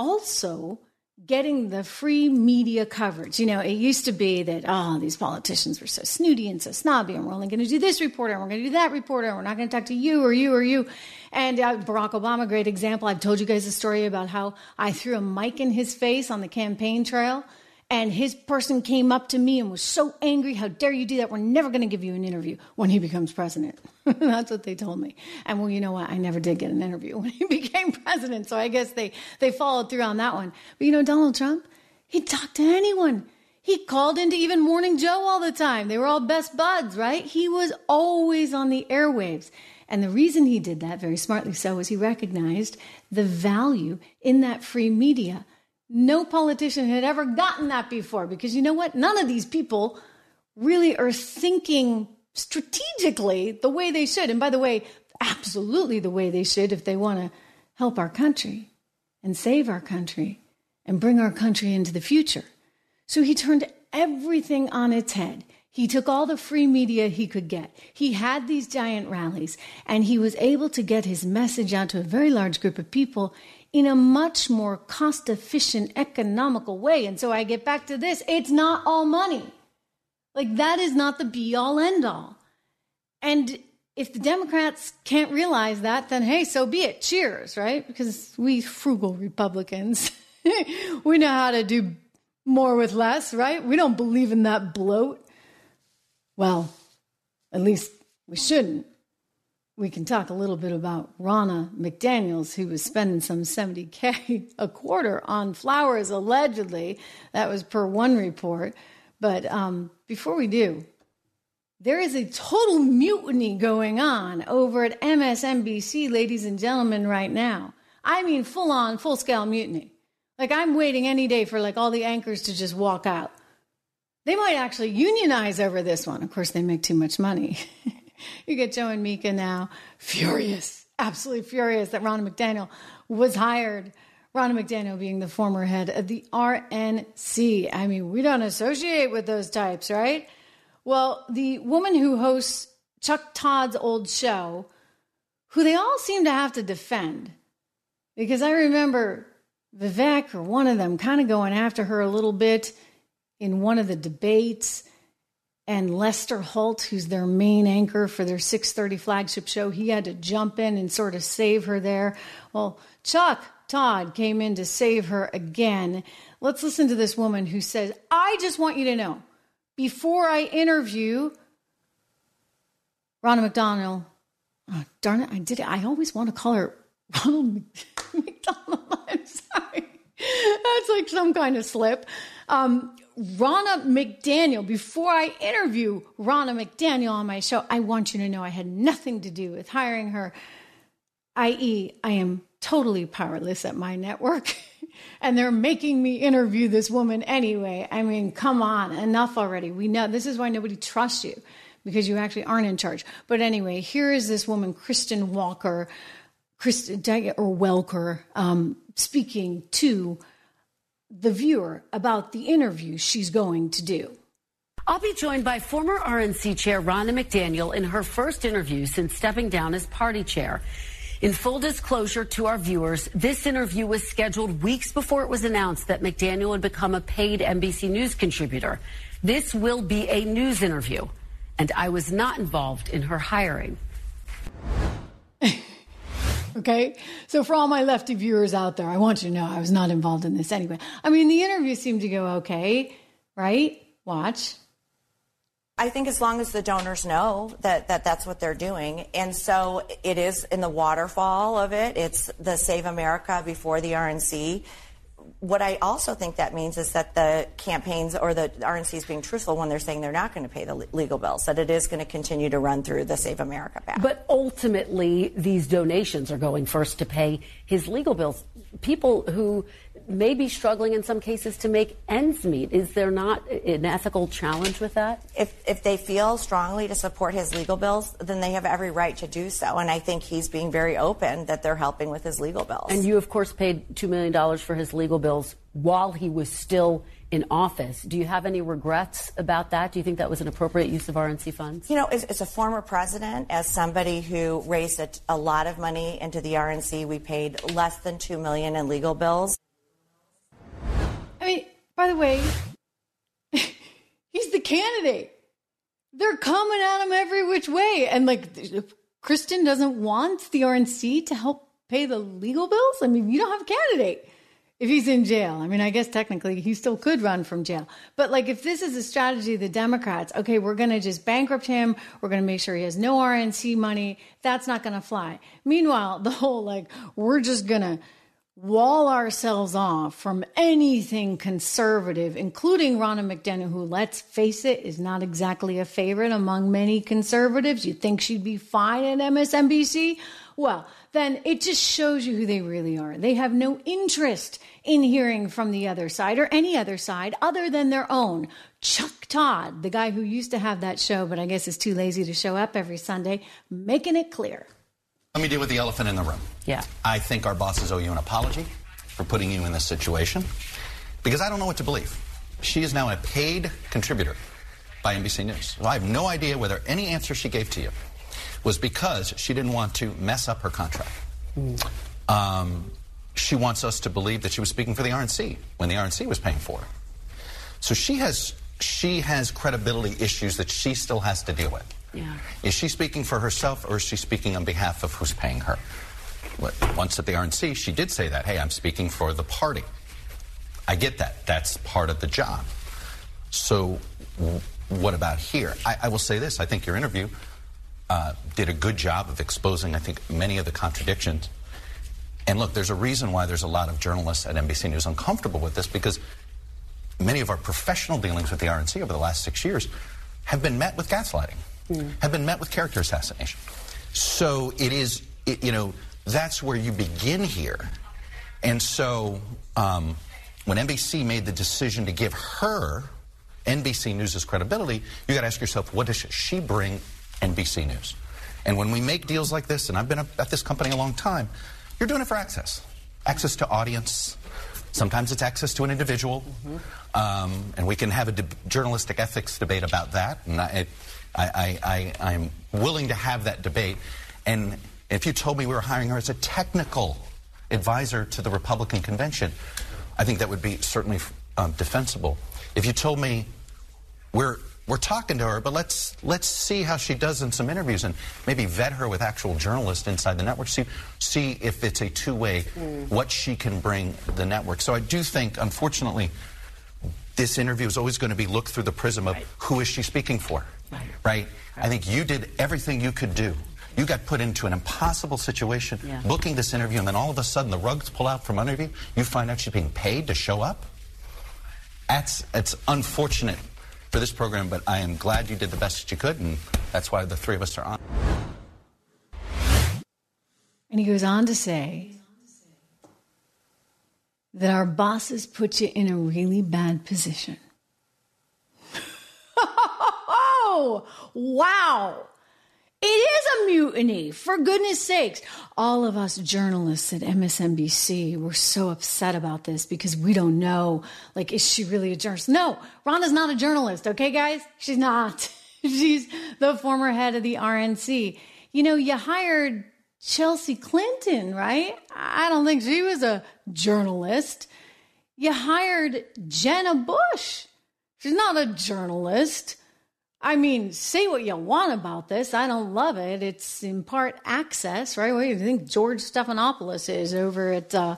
also getting the free media coverage. You know, it used to be that, oh, these politicians were so snooty and so snobby, and we're only going to do this reporter, and we're going to do that reporter, and we're not going to talk to you or you or you. And uh, Barack Obama, great example. I've told you guys a story about how I threw a mic in his face on the campaign trail, and his person came up to me and was so angry. How dare you do that? We're never going to give you an interview when he becomes president. That's what they told me. And well, you know what? I never did get an interview when he became president. So I guess they, they followed through on that one. But you know, Donald Trump, he'd talk to anyone. He called into even Morning Joe all the time. They were all best buds, right? He was always on the airwaves. And the reason he did that, very smartly so, is he recognized the value in that free media. No politician had ever gotten that before, because you know what? None of these people really are thinking strategically the way they should. And by the way, absolutely the way they should if they want to help our country and save our country and bring our country into the future. So he turned everything on its head. He took all the free media he could get. He had these giant rallies, and he was able to get his message out to a very large group of people in a much more cost-efficient, economical way. And so I get back to this. It's not all money. Like, that is not the be-all, end-all. And if the Democrats can't realize that, then, hey, so be it. Cheers, right? Because we frugal Republicans, we know how to do more with less, right? We don't believe in that bloat. Well, at least we shouldn't. We can talk a little bit about Ronna McDaniels, who was spending some seventy K a quarter on flowers, allegedly. That was per one report. But um, before we do, there is a total mutiny going on over at M S N B C, ladies and gentlemen, right now. I mean, full-on, full-scale mutiny. Like, I'm waiting any day for, like, all the anchors to just walk out. They might actually unionize over this one. Of course, they make too much money. You get Joe and Mika now furious, absolutely furious that Ronna McDaniel was hired. Ronna McDaniel being the former head of the R N C. I mean, we don't associate with those types, right? Well, the woman who hosts Chuck Todd's old show, who they all seem to have to defend, because I remember Vivek or one of them kind of going after her a little bit in one of the debates. And Lester Holt, who's their main anchor for their six thirty flagship show, he had to jump in and sort of save her there. Well, Chuck Todd came in to save her again. Let's listen to this woman who says, I just want you to know, before I interview Ronna McDaniel, oh, darn it, I did it. I always want to call her Ronald McDonald. I'm sorry. That's like some kind of slip. Um, Ronna McDaniel, before I interview Ronna McDaniel on my show, I want you to know I had nothing to do with hiring her, that is, I am totally powerless at my network. and they're making me interview this woman anyway. I mean, come on, enough already. We know this is why nobody trusts you, because you actually aren't in charge. But anyway, here is this woman, Kristen Walker, Kristen or Welker, um, speaking to the viewer about the interview she's going to do. I'll be joined by former R N C chair Ronna McDaniel in her first interview since stepping down as party chair. In full disclosure to our viewers, this interview was scheduled weeks before it was announced that McDaniel would become a paid N B C News contributor. This will be a news interview, and I was not involved in her hiring. Okay, so for all my lefty viewers out there, I want you to know I was not involved in this anyway. I mean, the interview seemed to go okay, right? Watch. I think as long as the donors know that, that that's what they're doing. And so it is in the waterfall of it. It's the Save America before the R N C. What I also think that means is that the campaigns or the R N C is being truthful when they're saying they're not going to pay the legal bills, that it is going to continue to run through the Save America PAC. But ultimately, these donations are going first to pay his legal bills. People who may be struggling in some cases to make ends meet. Is there not an ethical challenge with that? If if they feel strongly to support his legal bills, then they have every right to do so. And I think he's being very open that they're helping with his legal bills. And you, of course, paid two million dollars for his legal bills while he was still in office. Do you have any regrets about that? Do you think that was an appropriate use of R N C funds? You know, as, as a former president, as somebody who raised a, a lot of money into the R N C, we paid less than two million dollars in legal bills. I mean, by the way, he's the candidate. They're coming at him every which way. And like, Kristen doesn't want the R N C to help pay the legal bills. I mean, you don't have a candidate if he's in jail. I mean, I guess technically he still could run from jail. But like, if this is a strategy of the Democrats, okay, we're going to just bankrupt him. We're going to make sure he has no R N C money. That's not going to fly. Meanwhile, the whole like, we're just going to wall ourselves off from anything conservative, including Ronna McDaniel, who, let's face it, is not exactly a favorite among many conservatives. You'd think she'd be fine at M S N B C. Well, then it just shows you who they really are. They have no interest in hearing from the other side or any other side other than their own. Chuck Todd, the guy who used to have that show, but I guess is too lazy to show up every Sunday, making it clear. Let me deal with the elephant in the room. Yeah. I think our bosses owe you an apology for putting you in this situation, because I don't know what to believe. She is now a paid contributor by N B C News. So I have no idea whether any answer she gave to you was because she didn't want to mess up her contract. Mm. Um, she wants us to believe that she was speaking for the R N C when the R N C was paying for her. So she has she has credibility issues that she still has to deal with. Yeah. Is she speaking for herself, or is she speaking on behalf of who's paying her? Once at the R N C, she did say that, hey, I'm speaking for the party. I get that. That's part of the job. So what about here? I, I will say this. I think your interview uh, did a good job of exposing, I think, many of the contradictions. And look, there's a reason why there's a lot of journalists at N B C News uncomfortable with this, because many of our professional dealings with the R N C over the last six years have been met with gaslighting. Mm. Have been met with character assassination. So it is, it, you know, that's where you begin here. And so um, when N B C made the decision to give her N B C News' credibility, you got to ask yourself, what does she bring N B C News? And when we make deals like this, and I've been at this company a long time, you're doing it for access. Access to audience. Sometimes it's access to an individual. Mm-hmm. um, and we can have a de- journalistic ethics debate about that. And I, it, I, I, I, I'm willing to have that debate. And if you told me we were hiring her as a technical advisor to the Republican convention, I think that would be certainly um, defensible. If you told me we're we're talking to her, but let's let's see how she does in some interviews and maybe vet her with actual journalists inside the network, see see if it's a two-way, mm. what she can bring the network. So I do think, unfortunately, this interview is always going to be looked through the prism of right. who is she speaking for, right. right? right? I think you did everything you could do. You got put into an impossible situation, yeah. booking this interview, and then all of a sudden the rugs pull out from under you. You find out she's being paid to show up. That's it's unfortunate for this program, but I am glad you did the best that you could, and that's why the three of us are on. And he goes on to say, that our bosses put you in a really bad position. Oh, wow. It is a mutiny, for goodness sakes. All of us journalists at M S N B C were so upset about this because we don't know, like, is she really a journalist? No, Rhonda's not a journalist, okay, guys? She's not. She's the former head of the R N C. You know, you hired Chelsea Clinton, right? I don't think she was a journalist. You hired Jenna Bush. She's not a journalist. I mean, say what you want about this. I don't love it. It's in part access, right? What do you think George Stephanopoulos is over at uh,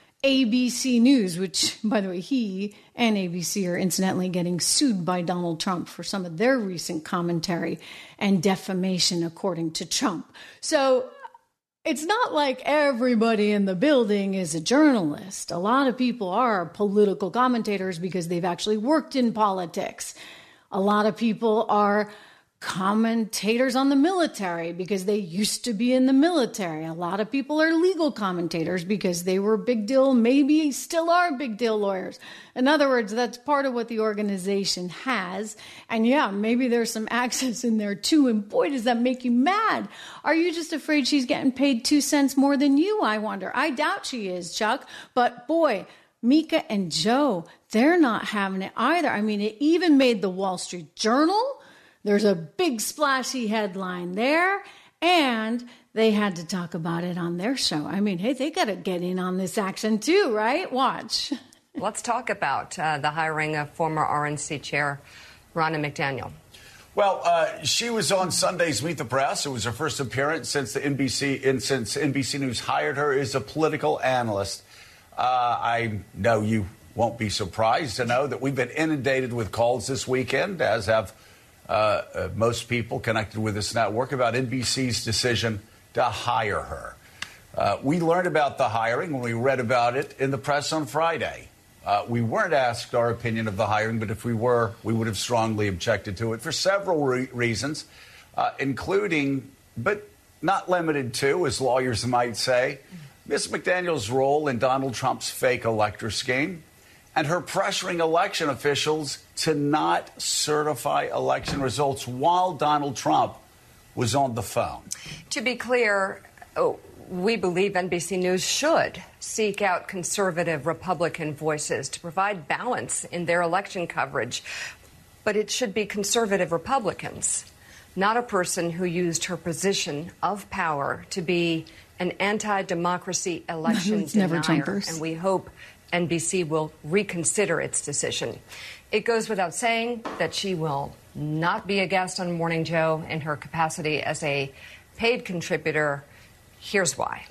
A B C News, which, by the way, he and A B C are incidentally getting sued by Donald Trump for some of their recent commentary and defamation, according to Trump. So it's not like everybody in the building is a journalist. A lot of people are political commentators because they've actually worked in politics. A lot of people are commentators on the military because they used to be in the military. A lot of people are legal commentators because they were big deal, maybe still are big deal lawyers. In other words, that's part of what the organization has. And yeah, maybe there's some access in there too. And boy, does that make you mad. Are you just afraid she's getting paid two cents more than you, I wonder? I doubt she is, Chuck. But boy, Mika and Joe, they're not having it either. I mean, it even made the Wall Street Journal. There's a big splashy headline there. And they had to talk about it on their show. I mean, hey, they got to get in on this action too, right? Watch. Let's talk about uh, the hiring of former R N C chair Ronna McDaniel. Well, uh, she was on Sunday's Meet the Press. It was her first appearance since the N B C in, since N B C News hired her as a political analyst. Uh, I know you won't be surprised to know that we've been inundated with calls this weekend, as have uh, uh, most people connected with this network, about N B C's decision to hire her. Uh, we learned about the hiring when we read about it in the press on Friday. Uh, we weren't asked our opinion of the hiring, but if we were, we would have strongly objected to it for several re- reasons, uh, including, but not limited to, as lawyers might say, Miz McDaniel's role in Donald Trump's fake elector scheme and her pressuring election officials to not certify election results while Donald Trump was on the phone. To be clear, oh, we believe N B C News should seek out conservative Republican voices to provide balance in their election coverage. But it should be conservative Republicans, not a person who used her position of power to be an anti-democracy election denier. And we hope N B C will reconsider its decision. It goes without saying that she will not be a guest on Morning Joe in her capacity as a paid contributor. Here's why.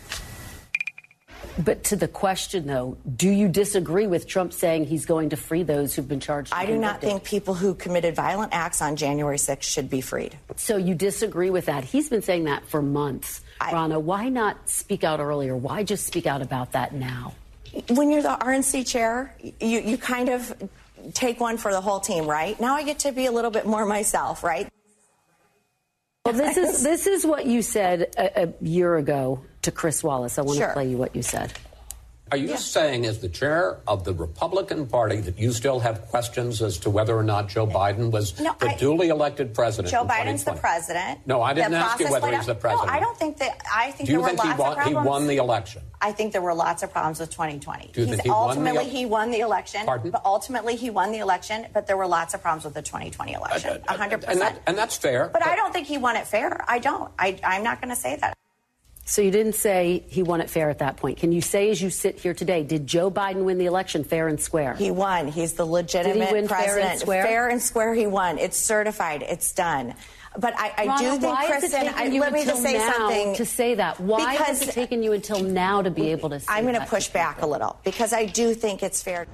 But to the question, though, do you disagree with Trump saying he's going to free those who've been charged? I do not think people who committed violent acts on January sixth should be freed. So you disagree with that? He's been saying that for months. I, Ronna, why not speak out earlier? Why just speak out about that now? When you're the R N C chair, you, you kind of take one for the whole team, right? Now I get to be a little bit more myself, right? Well, this is this is what you said a, a year ago to Chris Wallace. I want Sure. to play you what you said. Are you saying, as the chair of the Republican Party, that you still have questions as to whether or not Joe Biden was No, the I- duly elected president? Joe in Biden's the twenty twenty? president. No, I didn't The ask you process whether played he's the out- president. No, I don't think that. I think Do you there think were he lots won, of problems. he won the election? I think there were lots of problems with twenty twenty. Do you He's think he won the ultimately el- he won the election. Pardon? But ultimately he won the election, but there were lots of problems with the twenty twenty election. A hundred And, that, percent. and that's fair. But I don't think he won it fair. I don't. I, I'm not going to say that. So you didn't say he won it fair at that point. Can you say, as you sit here today, did Joe Biden win the election fair and square? He won. He's the legitimate Did he win president. fair and square? Fair and square, he won. It's certified. It's done. But I, I Ronna, do think, why is it Kristen, taking I, you let me until just say now something. to say that? Why Because has it taken you until now to be able to say I'm going to that? push back a little because I do think it's fair.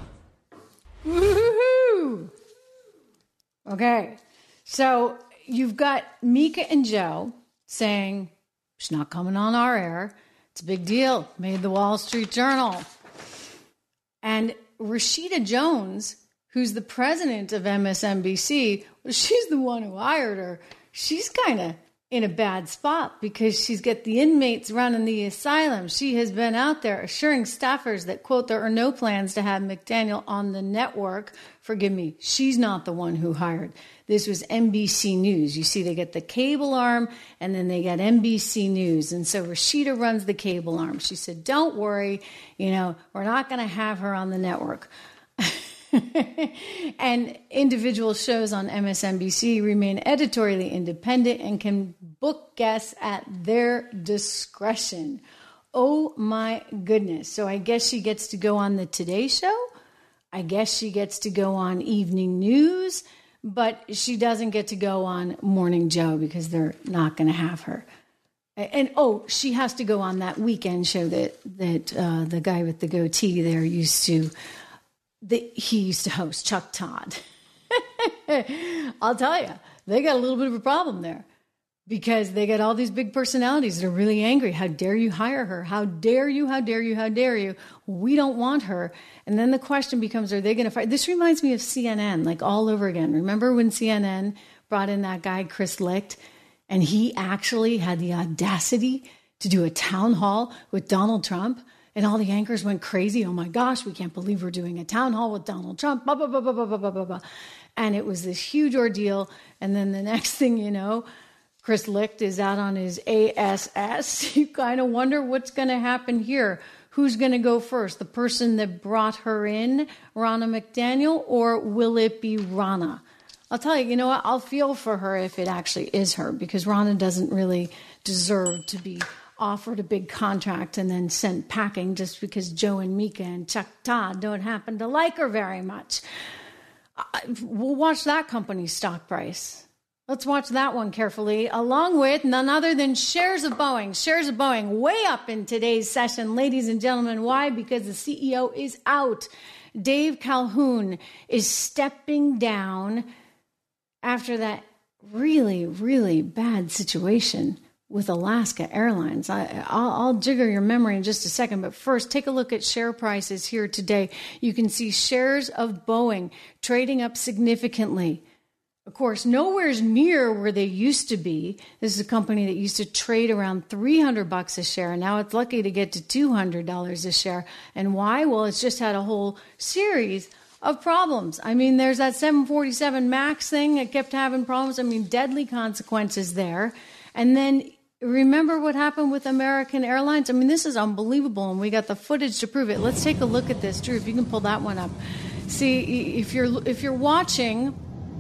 Woo-hoo-hoo. Okay, so you've got Mika and Joe saying she's not coming on our air. It's a big deal. Made the Wall Street Journal. And Rashida Jones, who's the president of M S N B C, well, she's the one who hired her. She's kind of in a bad spot because she's got the inmates running the asylum. She has been out there assuring staffers that, quote, there are no plans to have McDaniel on the network. Forgive me, she's not the one who hired. This was N B C News. You see, they get the cable arm and then they get N B C News. And so Rashida runs the cable arm. She said, don't worry, you know, we're not going to have her on the network. And individual shows on M S N B C remain editorially independent and can book guests at their discretion. Oh my goodness. So I guess she gets to go on the Today Show. I guess she gets to go on Evening News, but she doesn't get to go on Morning Joe because they're not going to have her. And, oh, she has to go on that weekend show that, that uh, the guy with the goatee there used to... The, he used to host, Chuck Todd. I'll tell you, they got a little bit of a problem there because they got all these big personalities that are really angry. How dare you hire her? How dare you? How dare you? How dare you? We don't want her. And then the question becomes, are they going to fire? This reminds me of C N N, like all over again. Remember when C N N brought in that guy, Chris Licht, and he actually had the audacity to do a town hall with Donald Trump? And all the anchors went crazy. Oh my gosh, we can't believe we're doing a town hall with Donald Trump. Blah, blah, blah, blah, blah, blah, blah, blah. And it was this huge ordeal. And then the next thing you know, Chris Licht is out on his A S S. You kind of wonder what's going to happen here. Who's going to go first? The person that brought her in, Ronna McDaniel, or will it be Ronna? I'll tell you, you know what? I'll feel for her if it actually is her because Ronna doesn't really deserve to be offered a big contract and then sent packing just because Joe and Mika and Chuck Todd don't happen to like her very much. We'll watch that company's stock price. Let's watch that one carefully, along with none other than shares of Boeing. Shares of Boeing way up in today's session, ladies and gentlemen. Why? Because the C E O is out. Dave Calhoun is stepping down after that really, really bad situation with Alaska Airlines. I, I'll, I'll jigger your memory in just a second, but first, take a look at share prices here today. You can see shares of Boeing trading up significantly. Of course, nowhere's near where they used to be. This is a company that used to trade around three hundred bucks a share. Now it's lucky to get to two hundred dollars a share. And why? Well, it's just had a whole series of problems. I mean, there's that seven forty-seven MAX thing that kept having problems. I mean, deadly consequences there. And then remember what happened with American Airlines? I mean, this is unbelievable, and we got the footage to prove it. Let's take a look at this, Drew, if you can pull that one up. See, if you're if you're watching,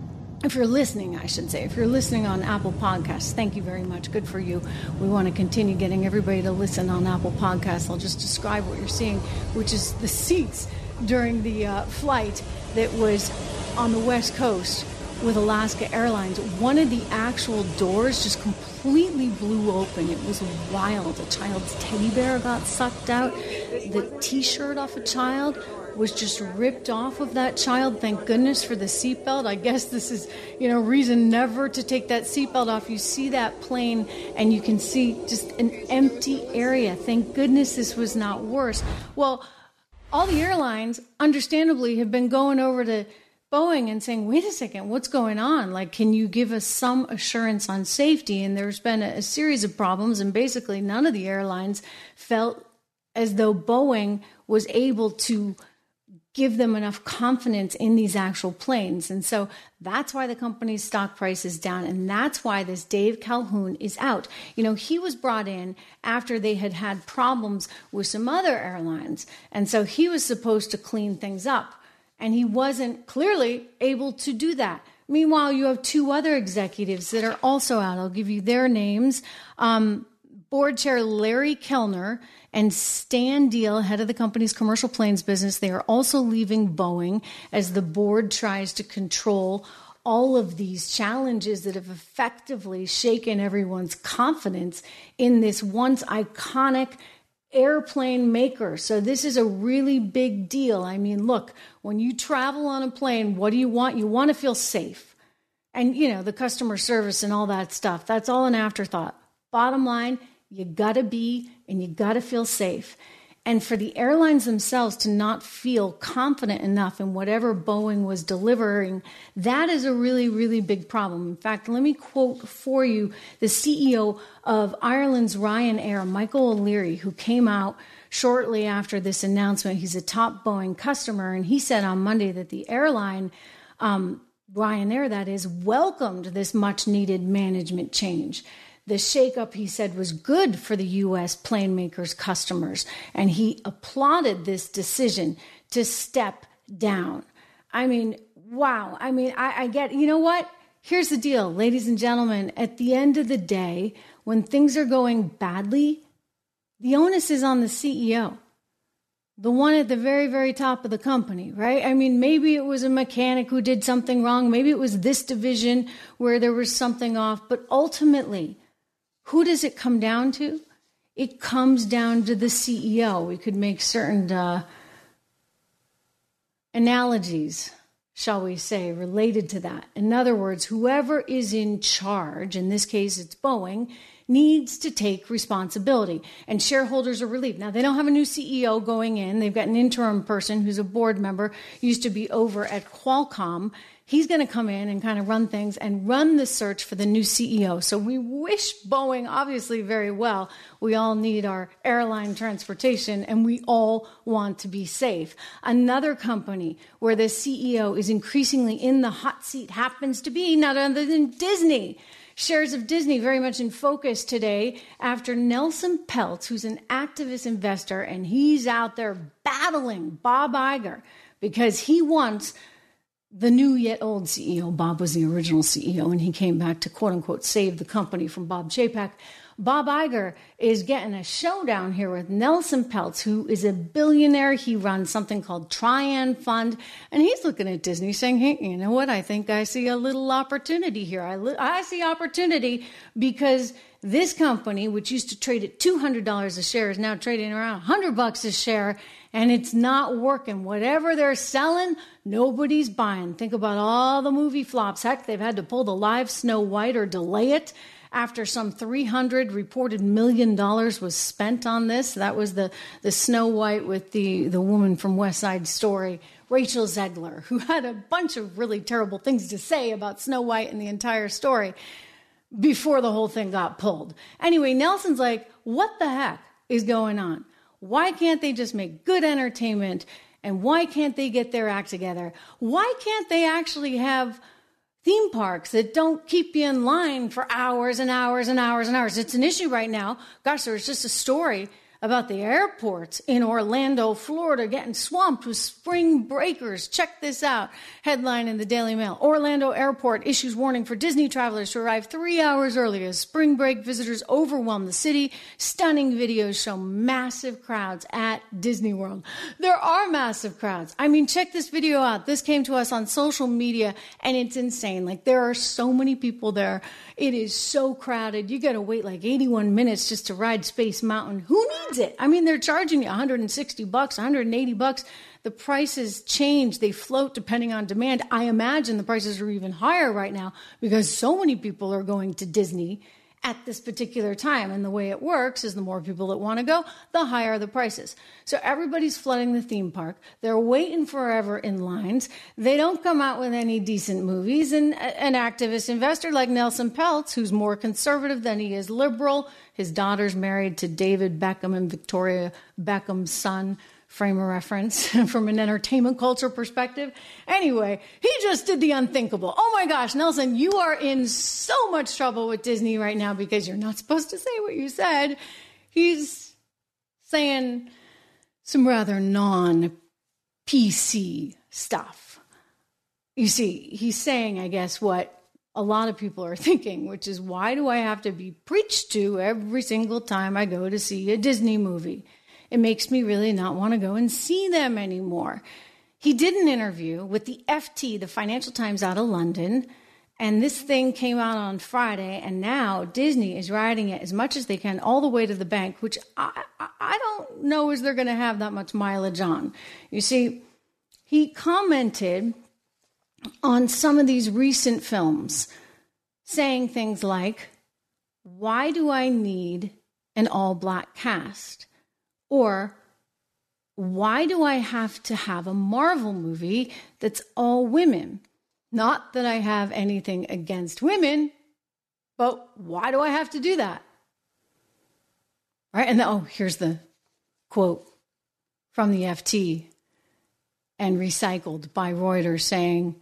if you're listening, I should say, if you're listening on Apple Podcasts, thank you very much. Good for you. We want to continue getting everybody to listen on Apple Podcasts. I'll just describe what you're seeing, which is the seats during the uh, flight that was on the West Coast with Alaska Airlines. One of the actual doors just completely blew open. It was wild. A child's teddy bear got sucked out. The T-shirt off a child was just ripped off of that child. Thank goodness for the seatbelt. I guess this is, you know, reason never to take that seatbelt off. You see that plane and you can see just an empty area. Thank goodness this was not worse. Well, all the airlines, understandably, have been going over to Boeing and saying, wait a second, what's going on? Like, can you give us some assurance on safety? And there's been a, a series of problems, and basically none of the airlines felt as though Boeing was able to give them enough confidence in these actual planes. And so that's why the company's stock price is down. And that's why this Dave Calhoun is out. You know, he was brought in after they had had problems with some other airlines. And so he was supposed to clean things up. And he wasn't clearly able to do that. Meanwhile, you have two other executives that are also out. I'll give you their names. Um, Board Chair Larry Kellner and Stan Deal, head of the company's commercial planes business. They are also leaving Boeing as the board tries to control all of these challenges that have effectively shaken everyone's confidence in this once iconic airplane maker. So this is a really big deal. I mean, look, when you travel on a plane, what do you want? You want to feel safe. And, you know, the customer service and all that stuff, that's all an afterthought. Bottom line, you got to be and you got to feel safe. And for the airlines themselves to not feel confident enough in whatever Boeing was delivering, that is a really, really big problem. In fact, let me quote for you the C E O of Ireland's Ryanair, Michael O'Leary, who came out shortly after this announcement. He's a top Boeing customer, and he said on Monday that the airline, um, Ryanair that is, welcomed this much-needed management change. The shakeup, he said, was good for the U S plane makers' customers, and he applauded this decision to step down. I mean, wow. I mean, I, I get, you know what? Here's the deal, ladies and gentlemen. At the end of the day, when things are going badly, the onus is on the C E O, the one at the very, very top of the company, right? I mean, maybe it was a mechanic who did something wrong. Maybe it was this division where there was something off. But ultimately, who does it come down to? It comes down to the C E O. We could make certain uh, analogies, shall we say, related to that. In other words, whoever is in charge, in this case it's Boeing, needs to take responsibility. And shareholders are relieved. Now, they don't have a new C E O going in. They've got an interim person who's a board member, used to be over at Qualcomm. He's going to come in and kind of run things and run the search for the new C E O. So we wish Boeing, obviously, very well. We all need our airline transportation, and we all want to be safe. Another company where the C E O is increasingly in the hot seat happens to be none other than Disney. Shares of Disney very much in focus today after Nelson Peltz, who's an activist investor, and he's out there battling Bob Iger because he wants the new yet old C E O. Bob was the original C E O, and he came back to, quote unquote, save the company from Bob Chapek. Bob Iger is getting a showdown here with Nelson Peltz, who is a billionaire. He runs something called Trian Fund, and he's looking at Disney saying, hey, you know what? I think I see a little opportunity here. I, li- I see opportunity because this company, which used to trade at two hundred dollars a share, is now trading around one hundred bucks a share, and it's not working. Whatever they're selling, nobody's buying. Think about all the movie flops. Heck, they've had to pull the live Snow White or delay it after some three hundred reported million dollars was spent on this. That was the, the Snow White with the, the woman from West Side Story, Rachel Zegler, who had a bunch of really terrible things to say about Snow White and the entire story before the whole thing got pulled. Anyway, Nelson's like, what the heck is going on? Why can't they just make good entertainment? And why can't they get their act together? Why can't they actually have theme parks that don't keep you in line for hours and hours and hours and hours? It's an issue right now. Gosh, there was just a story about the airports in Orlando, Florida, getting swamped with spring breakers. Check this out. Headline in the Daily Mail. Orlando Airport issues warning for Disney travelers to arrive three hours early as spring break visitors overwhelm the city. Stunning videos show massive crowds at Disney World. There are massive crowds. I mean, check this video out. This came to us on social media, and it's insane. Like, there are so many people there. It is so crowded. You got to wait like eighty-one minutes just to ride Space Mountain. Who needs it? I mean, they're charging you one hundred sixty bucks, one hundred eighty bucks. The prices change. They float depending on demand. I imagine the prices are even higher right now because so many people are going to Disney at this particular time. And the way it works is the more people that want to go, the higher the prices. So everybody's flooding the theme park. They're waiting forever in lines. They don't come out with any decent movies. And an activist investor like Nelson Peltz, who's more conservative than he is liberal, his daughter's married to David Beckham and Victoria Beckham's son, frame of reference from an entertainment culture perspective. Anyway, he just did the unthinkable. Oh my gosh, Nelson, you are in so much trouble with Disney right now because you're not supposed to say what you said. He's saying some rather non-P C stuff. You see, he's saying, I guess, what a lot of people are thinking, which is, why do I have to be preached to every single time I go to see a Disney movie? It makes me really not want to go and see them anymore. He did an interview with the F T, the Financial Times out of London, and this thing came out on Friday, and now Disney is riding it as much as they can all the way to the bank, which I, I don't know is they're going to have that much mileage on. You see, he commented on some of these recent films, saying things like, why do I need an all-black cast? Or, why do I have to have a Marvel movie that's all women? Not that I have anything against women, but why do I have to do that? Right? And the, oh, here's the quote from the F T and recycled by Reuters saying,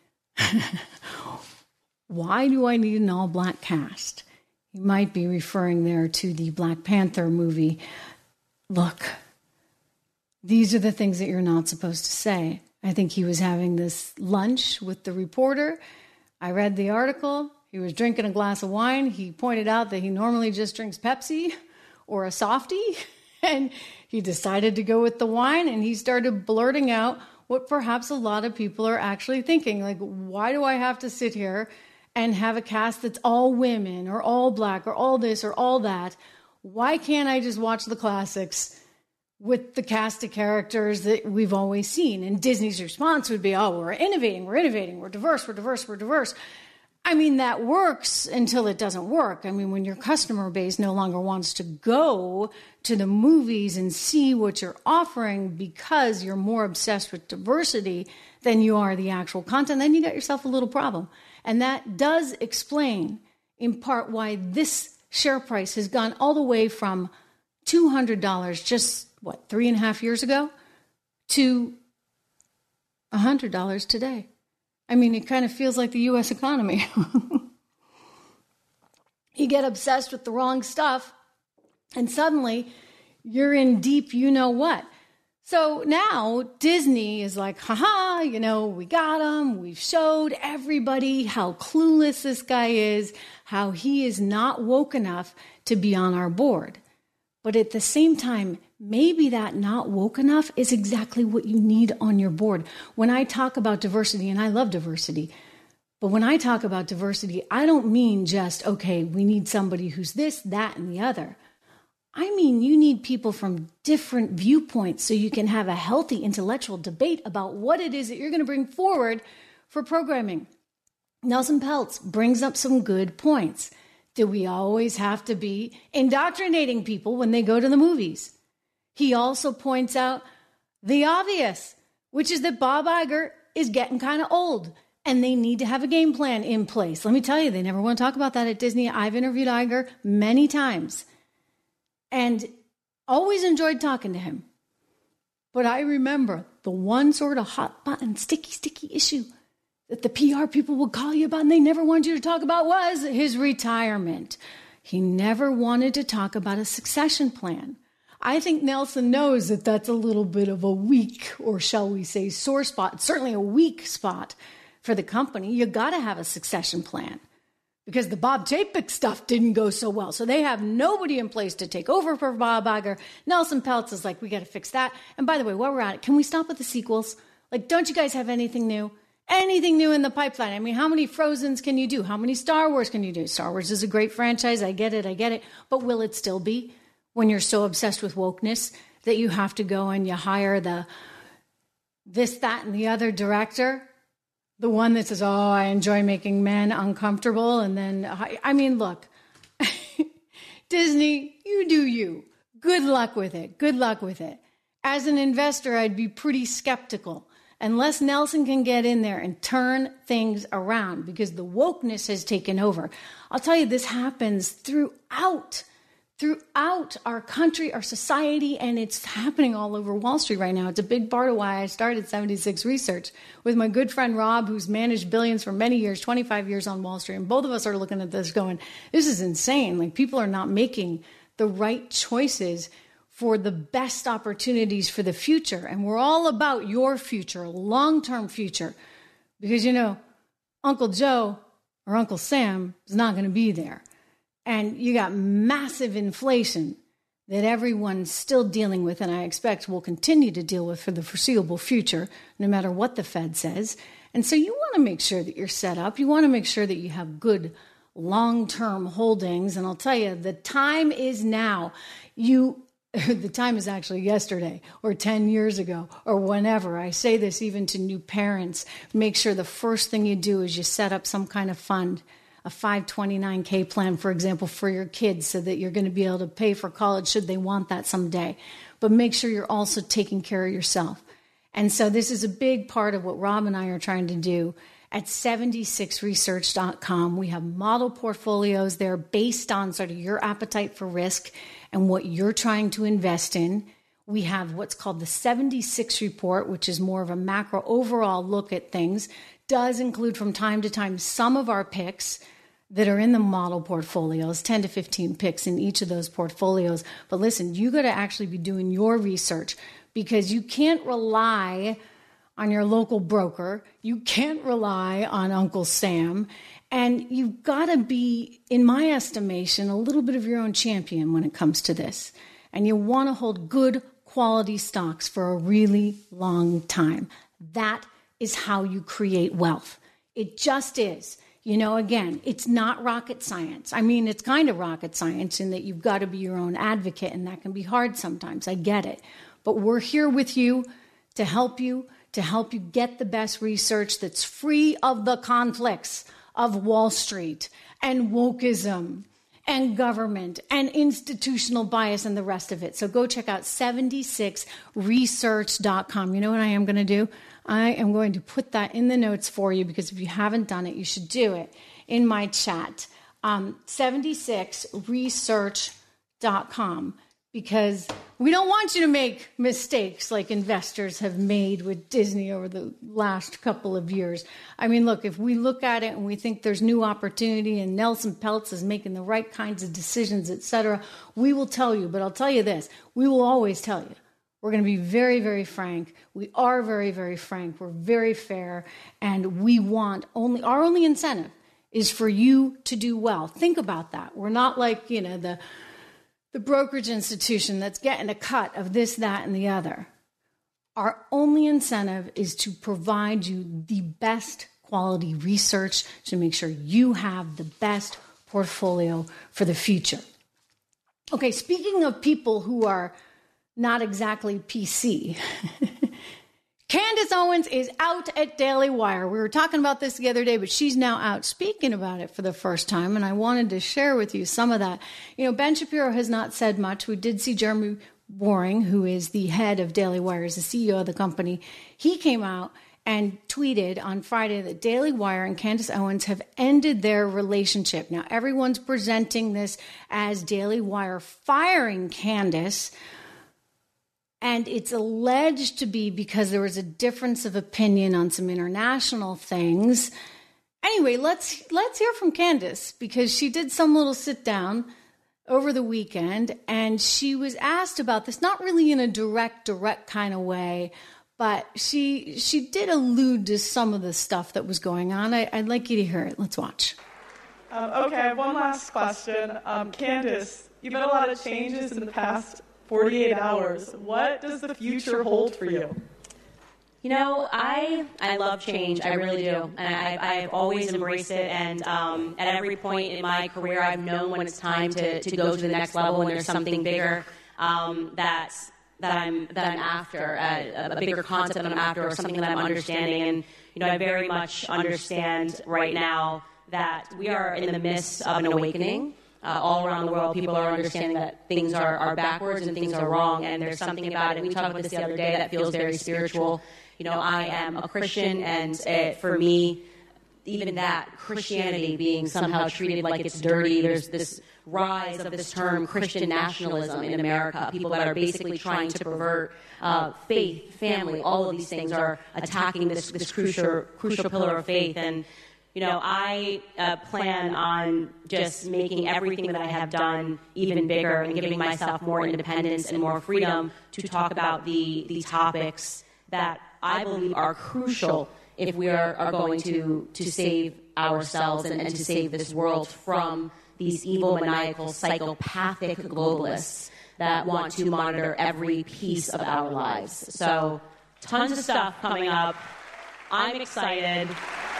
why do I need an all-black cast? He might be referring there to the Black Panther movie. Look, these are the things that you're not supposed to say. I think he was having this lunch with the reporter. I read the article. He was drinking a glass of wine. He pointed out that he normally just drinks Pepsi or a softie. And he decided to go with the wine, and he started blurting out what perhaps a lot of people are actually thinking. Like, why do I have to sit here and have a cast that's all women or all black or all this or all that? Why can't I just watch the classics with the cast of characters that we've always seen? And Disney's response would be, oh, we're innovating, we're innovating, we're diverse, we're diverse, we're diverse. I mean, that works until it doesn't work. I mean, when your customer base no longer wants to go to the movies and see what you're offering because you're more obsessed with diversity than you are the actual content, then you got yourself a little problem. And that does explain, in part, why this share price has gone all the way from two hundred dollars just, what, three and a half years ago to one hundred dollars today. I mean, it kind of feels like the U S economy. You get obsessed with the wrong stuff, and suddenly you're in deep you know what. So now Disney is like, haha, you know, we got him. We've showed everybody how clueless this guy is, how he is not woke enough to be on our board. But at the same time, maybe that not woke enough is exactly what you need on your board. When I talk about diversity, and I love diversity, but when I talk about diversity, I don't mean just, okay, we need somebody who's this, that, and the other. I mean, you need people from different viewpoints so you can have a healthy intellectual debate about what it is that you're going to bring forward for programming. Nelson Peltz brings up some good points. Do we always have to be indoctrinating people when they go to the movies? He also points out the obvious, which is that Bob Iger is getting kind of old and they need to have a game plan in place. Let me tell you, they never want to talk about that at Disney. I've interviewed Iger many times and always enjoyed talking to him. But I remember the one sort of hot button, sticky, sticky issue that the P R people would call you about and they never wanted you to talk about was his retirement. He never wanted to talk about a succession plan. I think Nelson knows that that's a little bit of a weak, or shall we say, sore spot, certainly a weak spot for the company. You got to have a succession plan because the Bob Chapek stuff didn't go so well. So they have nobody in place to take over for Bob Iger. Nelson Peltz is like, we got to fix that. And by the way, while we're at it, can we stop with the sequels? Like, don't you guys have anything new? Anything new in the pipeline? I mean, how many Frozens can you do? How many Star Wars can you do? Star Wars is a great franchise. I get it. I get it. But will it still be when you're so obsessed with wokeness that you have to go and you hire the this, that, and the other director? The one that says, oh, I enjoy making men uncomfortable. And then, I mean, look, Disney, you do you. Good luck with it. Good luck with it. As an investor, I'd be pretty skeptical unless Nelson can get in there and turn things around because the wokeness has taken over. I'll tell you, this happens throughout, throughout our country, our society, and it's happening all over Wall Street right now. It's a big part of why I started seventy-six Research with my good friend Rob, who's managed billions for many years, twenty-five years on Wall Street. And both of us are looking at this going, this is insane. Like, people are not making the right choices for the best opportunities for the future. And we're all about your future, long-term future. Because, you know, Uncle Joe or Uncle Sam is not going to be there. And you got massive inflation that everyone's still dealing with, and I expect will continue to deal with for the foreseeable future, no matter what the Fed says. And so you want to make sure that you're set up. You want to make sure that you have good long-term holdings. And I'll tell you, the time is now. You... The time is actually yesterday or ten years ago or whenever. I say this even to new parents. Make sure the first thing you do is you set up some kind of fund. a five twenty-nine K plan, for example, for your kids so that you're going to be able to pay for college should they want that someday. But make sure you're also taking care of yourself. And so this is a big part of what Rob and I are trying to do at seventy-six research dot com. We have model portfolios there based on sort of your appetite for risk and what you're trying to invest in. We have what's called the seventy-six report, which is more of a macro overall look at things. Does include from time to time some of our picks that are in the model portfolios, ten to fifteen picks in each of those portfolios. But listen, you got to actually be doing your research because you can't rely on your local broker. You can't rely on Uncle Sam. And you've got to be, in my estimation, a little bit of your own champion when it comes to this. And you want to hold good quality stocks for a really long time. That is how you create wealth. It just is. You know, again, it's not rocket science. I mean, it's kind of rocket science in that you've got to be your own advocate, and that can be hard sometimes. I get it. But we're here with you to help you, to help you get the best research that's free of the conflicts of Wall Street and wokeism and government and institutional bias and the rest of it. So go check out seventy-six research dot com. You know what I am going to do? I am going to put that in the notes for you because if you haven't done it, you should do it in my chat. Um, seventy-six research dot com, because we don't want you to make mistakes like investors have made with Disney over the last couple of years. I mean, look, if we look at it and we think there's new opportunity and Nelson Peltz is making the right kinds of decisions, et cetera, we will tell you. But I'll tell you this, we will always tell you. We're going to be very, very frank. We are very, very frank. We're very fair. And we want only, our only incentive is for you to do well. Think about that. We're not like, you know, the the brokerage institution that's getting a cut of this, that, and the other. Our only incentive is to provide you the best quality research to make sure you have the best portfolio for the future. Okay, speaking of people who are not exactly P C, Candace Owens is out at Daily Wire. We were talking about this the other day, but she's now out speaking about it for the first time, and I wanted to share with you some of that. You know, Ben Shapiro has not said much. We did see Jeremy Waring, who is the head of Daily Wire, is the C E O of the company. He came out and tweeted on Friday that Daily Wire and Candace Owens have ended their relationship. Now, everyone's presenting this as Daily Wire firing Candace, and it's alleged to be because there was a difference of opinion on some international things. Anyway, let's let's hear from Candace, because she did some little sit down over the weekend, and she was asked about this, not really in a direct, direct kind of way, but she she did allude to some of the stuff that was going on. I, I'd like you to hear it. Let's watch. Um, okay, I have one last question. Um, Candace, you've had a lot of changes in the past forty-eight hours. What does the future hold for you? You know, I I love change. I really do. And I, I've always embraced it. And um, at every point in my career, I've known when it's time to, to go to the next level, when there's something bigger um, that, that, I'm, that I'm after, uh, a bigger concept that I'm after, or something that I'm understanding. And, you know, I very much understand right now that we are in the midst of an awakening. Uh, all around the world, people are understanding that things are, are backwards and things are wrong, and there's something about it. We talked about this the other day that feels very spiritual. You know, I am a Christian, and it, for me, even that, Christianity being somehow treated like it's dirty, there's this rise of this term Christian nationalism in America. People that are basically trying to pervert uh, faith, family, all of these things are attacking this, this crucial, crucial pillar of faith. And you know, I uh, plan on just making everything that I have done even bigger and giving myself more independence and more freedom to talk about the, the topics that I believe are crucial if we are, are going to, to save ourselves and, and to save this world from these evil, maniacal, psychopathic globalists that want to monitor every piece of our lives. So tons of stuff coming up. I'm excited.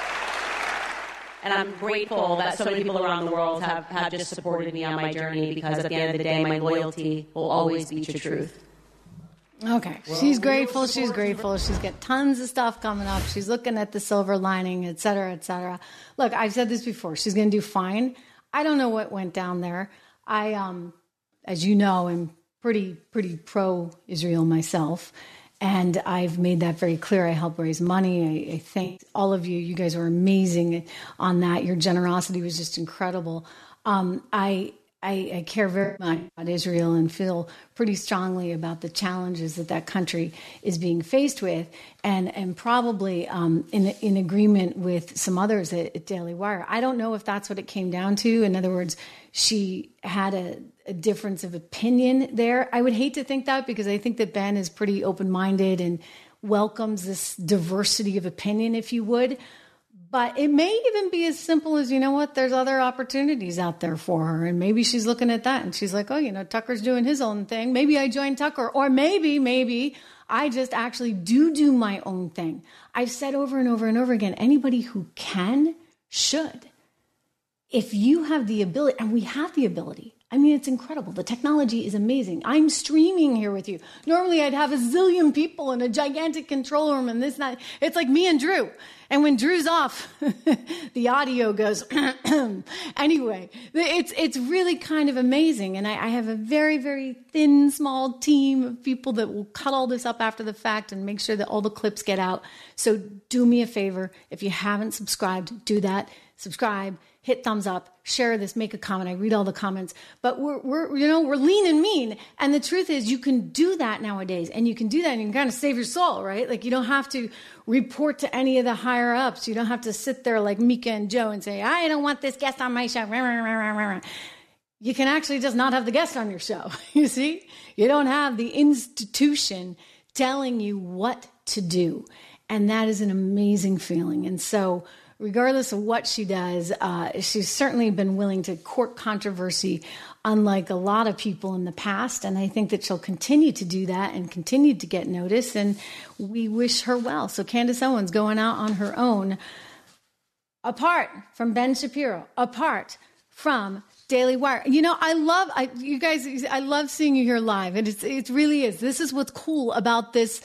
And I'm grateful that so many people around the world have, have just supported me on my journey, because at the end of the day, my loyalty will always be to truth. Okay. Well, she's grateful. She's grateful. She's got tons of stuff coming up. She's looking at the silver lining, et cetera, et cetera. Look, I've said this before. She's going to do fine. I don't know what went down there. I, um, as you know, am pretty, pretty pro-Israel myself. And I've made that very clear. I help raise money. I, I thank all of you. You guys were amazing on that. Your generosity was just incredible. Um, I, I, I care very much about Israel and feel pretty strongly about the challenges that that country is being faced with, and and probably um, in in agreement with some others at, at Daily Wire. I don't know if that's what it came down to. In other words, she had a, a difference of opinion there. I would hate to think that, because I think that Ben is pretty open-minded and welcomes this diversity of opinion, if you would. But it may even be as simple as, you know what, there's other opportunities out there for her. And maybe she's looking at that and she's like, oh, you know, Tucker's doing his own thing. Maybe I join Tucker. Or maybe, maybe I just actually do do my own thing. I've said over and over and over again, anybody who can should. If you have the ability, and we have the ability, I mean, it's incredible. The technology is amazing. I'm streaming here with you. Normally, I'd have a zillion people in a gigantic control room and this and that. It's like me and Drew. And when Drew's off, the audio goes. Anyway, it's it's really kind of amazing. And I, I have a very, very thin, small team of people that will cut all this up after the fact and make sure that all the clips get out. So do me a favor. If you haven't subscribed, do that. Subscribe. Hit thumbs up, share this, make a comment. I read all the comments, but we're, we're, you know, we're lean and mean. And the truth is you can do that nowadays, and you can do that and you can kind of save your soul, right? Like, you don't have to report to any of the higher ups. You don't have to sit there like Mika and Joe and say, I don't want this guest on my show. You can actually just not have the guest on your show. You see, you don't have the institution telling you what to do. And that is an amazing feeling. And so, regardless of what she does, uh, she's certainly been willing to court controversy, unlike a lot of people in the past. And I think that she'll continue to do that and continue to get noticed. And we wish her well. So Candace Owens going out on her own, apart from Ben Shapiro, apart from Daily Wire. You know, I love, I, you guys, I love seeing you here live. And it's, it really is. This is what's cool about this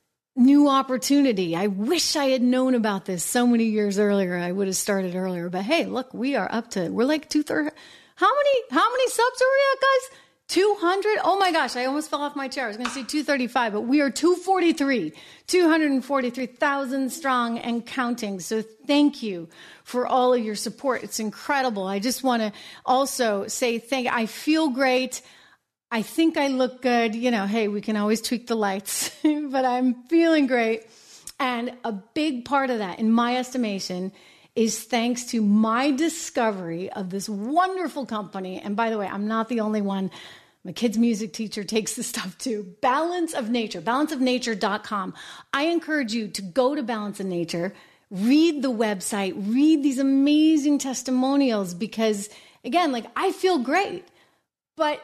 new opportunity. I wish I had known about this so many years earlier. I would have started earlier. But hey, look, we are up to, we're like two thirds. How many, how many subs are we at, guys? two hundred? Oh my gosh, I almost fell off my chair. I was going to say two thirty-five, but we are two forty-three, two hundred forty-three thousand strong and counting. So thank you for all of your support. It's incredible. I just want to also say thank you. I feel great. I think I look good. You know, hey, we can always tweak the lights, but I'm feeling great. And a big part of that, in my estimation, is thanks to my discovery of this wonderful company. And by the way, I'm not the only one. My kid's music teacher takes this stuff too. Balance of Nature, balance of nature dot com. I encourage you to go to Balance of Nature, read the website, read these amazing testimonials, because again, like, I feel great, but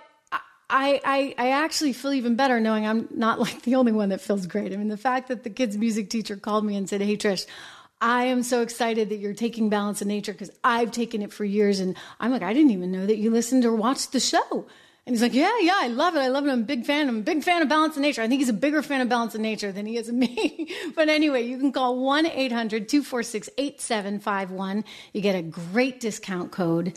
I, I, I actually feel even better knowing I'm not like the only one that feels great. I mean, the fact that the kid's music teacher called me and said, hey, Trish, I am so excited that you're taking Balance of Nature, because I've taken it for years. And I'm like, I didn't even know that you listened or watched the show. And he's like, yeah, yeah, I love it. I love it. I'm a big fan. I'm a big fan of Balance of Nature. I think he's a bigger fan of Balance of Nature than he is of me. But anyway, you can call one eight hundred two four six eight seven five one. You get a great discount code.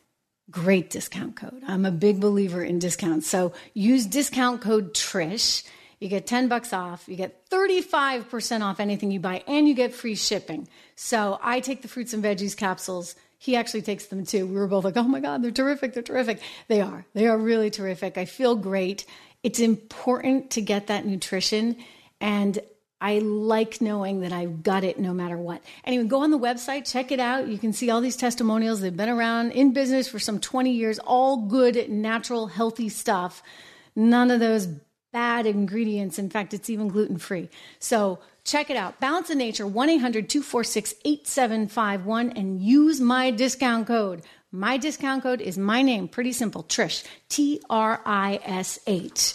Great discount code. I'm a big believer in discounts. So use discount code Trish. You get ten bucks off. You get thirty-five percent off anything you buy, and you get free shipping. So I take the fruits and veggies capsules. He actually takes them too. We were both like, oh my God, they're terrific. They're terrific. They are. They are really terrific. I feel great. It's important to get that nutrition. And I like knowing that I've got it no matter what. Anyway, go on the website, check it out. You can see all these testimonials. They've been around in business for some twenty years, all good, natural, healthy stuff. None of those bad ingredients. In fact, it's even gluten-free. So check it out. Balance of Nature, one eight hundred two four six eight seven five one, and use my discount code. My discount code is my name. Pretty simple. Trish, T R I S H.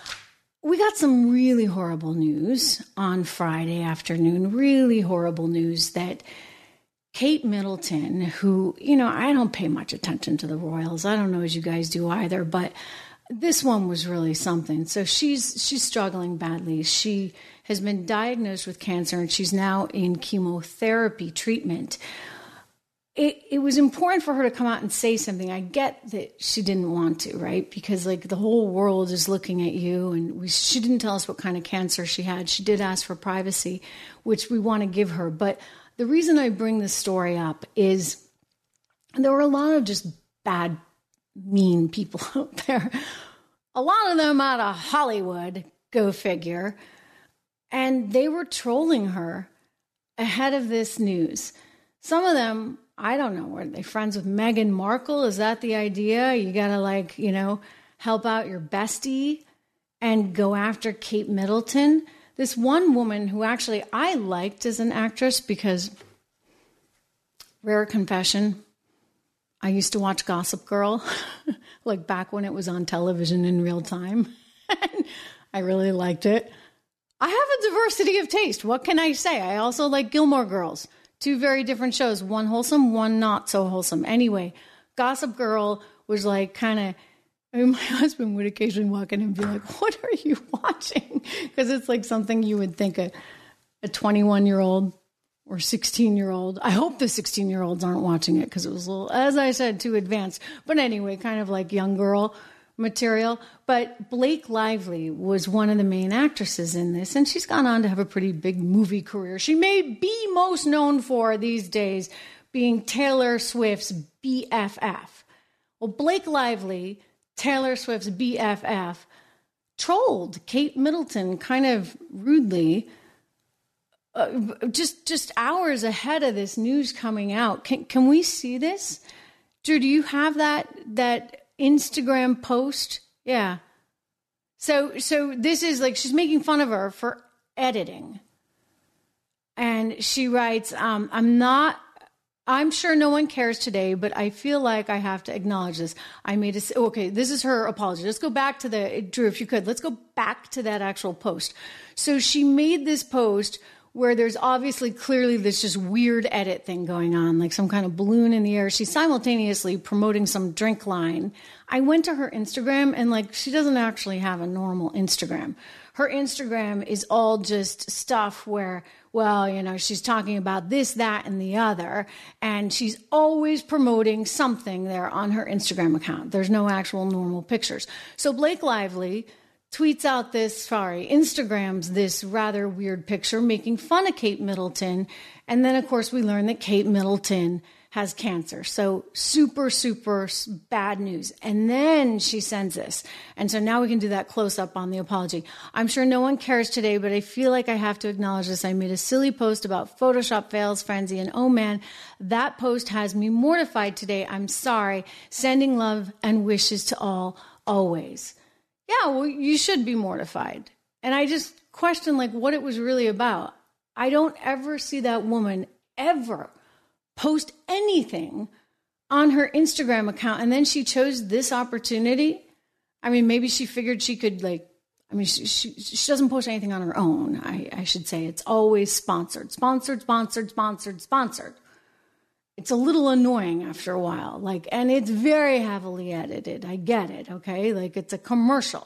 We got some really horrible news on Friday afternoon, really horrible news that Kate Middleton, who, you know, I don't pay much attention to the Royals. I don't know as you guys do either, but this one was really something. So she's she's struggling badly. She has been diagnosed with cancer, and she's now in chemotherapy treatment. It, it was important for her to come out and say something. I get that she didn't want to, right? Because like the whole world is looking at you, and we, she didn't tell us what kind of cancer she had. She did ask for privacy, which we want to give her. But the reason I bring this story up is there were a lot of just bad, mean people out there. A lot of them out of Hollywood, go figure. And they were trolling her ahead of this news. Some of them, I don't know, were they friends with Meghan Markle? Is that the idea? You got to, like, you know, help out your bestie and go after Kate Middleton. This one woman who actually I liked as an actress because, rare confession, I used to watch Gossip Girl, like back when it was on television in real time. I really liked it. I have a diversity of taste. What can I say? I also like Gilmore Girls. Two very different shows, one wholesome, one not so wholesome. Anyway, Gossip Girl was like kind of, I mean, my husband would occasionally walk in and be like, what are you watching? Because it's like something you would think a, a twenty-one-year-old or sixteen-year-old. I hope the sixteen-year-olds aren't watching it because it was a little, as I said, too advanced. But anyway, kind of like young girl material. But Blake Lively was one of the main actresses in this, and she's gone on to have a pretty big movie career. She may be most known for these days being Taylor Swift's B F F. Well, Blake Lively, Taylor Swift's B F F, trolled Kate Middleton kind of rudely, uh, just just hours ahead of this news coming out. Can can we see this? Drew, do you have that that Instagram post? Yeah. So so this is like she's making fun of her for editing. And she writes, um, I'm not, I'm sure no one cares today, but I feel like I have to acknowledge this. I made a, okay, this is her apology. Let's go back to the, Drew, if you could, let's go back to that actual post. So she made this post where there's obviously clearly this just weird edit thing going on, like some kind of balloon in the air. She's simultaneously promoting some drink line. I went to her Instagram and like, she doesn't actually have a normal Instagram. Her Instagram is all just stuff where, well, you know, she's talking about this, that, and the other. And she's always promoting something there on her Instagram account. There's no actual normal pictures. So Blake Lively tweets out this, sorry, Instagrams this rather weird picture making fun of Kate Middleton. And then, of course, we learn that Kate Middleton has cancer. So super, super bad news. And then she sends this. And so now we can do that close up on the apology. I'm sure no one cares today, but I feel like I have to acknowledge this. I made a silly post about Photoshop fails, frenzy, and oh man, that post has me mortified today. I'm sorry. Sending love and wishes to all, always. Yeah, well, you should be mortified. And I just question, like, what it was really about. I don't ever see that woman ever post anything on her Instagram account. And then she chose this opportunity. I mean, maybe she figured she could, like, I mean, she, she, she doesn't post anything on her own, I, I should say. It's always sponsored, sponsored, sponsored, sponsored, sponsored. It's a little annoying after a while, like, and it's very heavily edited. I get it, okay? Like, it's a commercial.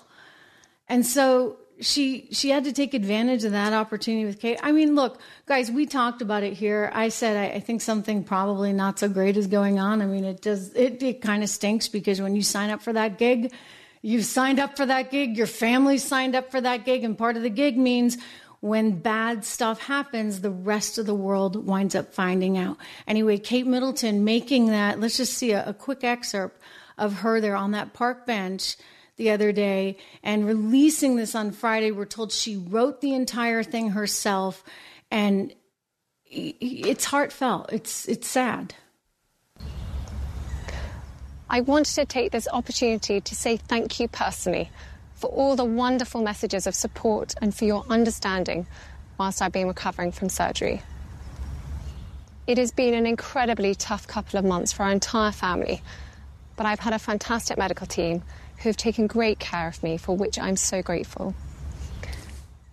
And so she she had to take advantage of that opportunity with Kate. I mean, look, guys, we talked about it here. I said I, I think something probably not so great is going on. I mean, it does, it, it kind of stinks because when you sign up for that gig, you've signed up for that gig, your family signed up for that gig, and part of the gig means when bad stuff happens, the rest of the world winds up finding out. Anyway, Kate Middleton making that, let's just see a, a quick excerpt of her there on that park bench the other day and releasing this on Friday. We're told she wrote the entire thing herself, and it's heartfelt. It's, it's sad. I wanted to take this opportunity to say thank you personally for all the wonderful messages of support and for your understanding whilst I've been recovering from surgery. It has been an incredibly tough couple of months for our entire family, but I've had a fantastic medical team who have taken great care of me, for which I'm so grateful.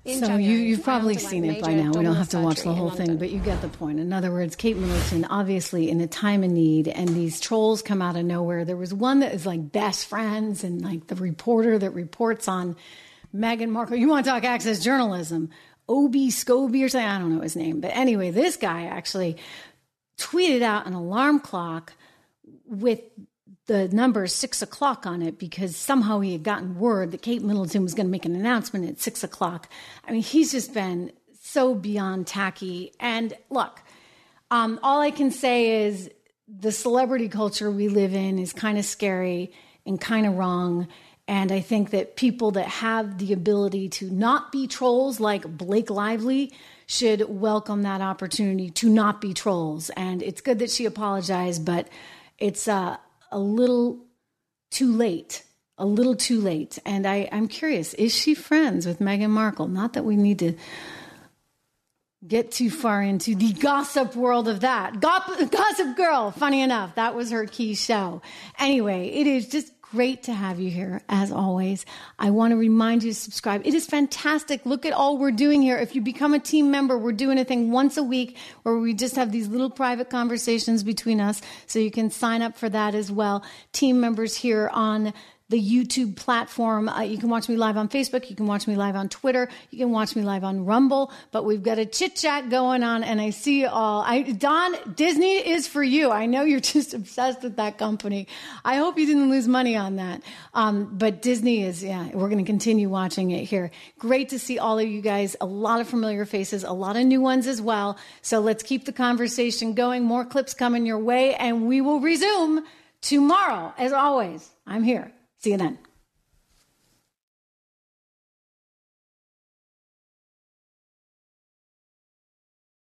So you, you've probably seen it by now. We don't have to watch the whole thing, but you get the point. In other words, Kate Middleton, obviously in a time of need, and these trolls come out of nowhere. There was one that is like best friends, and like the reporter that reports on Meghan Markle. You want to talk access journalism? Obi Scobie or something? I don't know his name. But anyway, this guy actually tweeted out an alarm clock with the number six o'clock on it because somehow he had gotten word that Kate Middleton was going to make an announcement at six o'clock. I mean, he's just been so beyond tacky. And look, um, all I can say is the celebrity culture we live in is kind of scary and kind of wrong. And I think that people that have the ability to not be trolls like Blake Lively should welcome that opportunity to not be trolls. And it's good that she apologized, but it's uh, a little too late, a little too late. And I, I'm curious, is she friends with Meghan Markle? Not that we need to get too far into the gossip world of that. Gossip Girl, funny enough, that was her key show. Anyway, it is just great to have you here, as always. I want to remind you to subscribe. It is fantastic. Look at all we're doing here. If you become a team member, we're doing a thing once a week where we just have these little private conversations between us. So you can sign up for that as well. Team members here on the YouTube platform. Uh, you can watch me live on Facebook. You can watch me live on Twitter. You can watch me live on Rumble. But we've got a chit chat going on, and I see you all. I, Don, Disney is for you. I know you're just obsessed with that company. I hope you didn't lose money on that. Um, but Disney is, yeah, we're going to continue watching it here. Great to see all of you guys. A lot of familiar faces, a lot of new ones as well. So let's keep the conversation going. More clips coming your way, and we will resume tomorrow. As always, I'm here. See you then.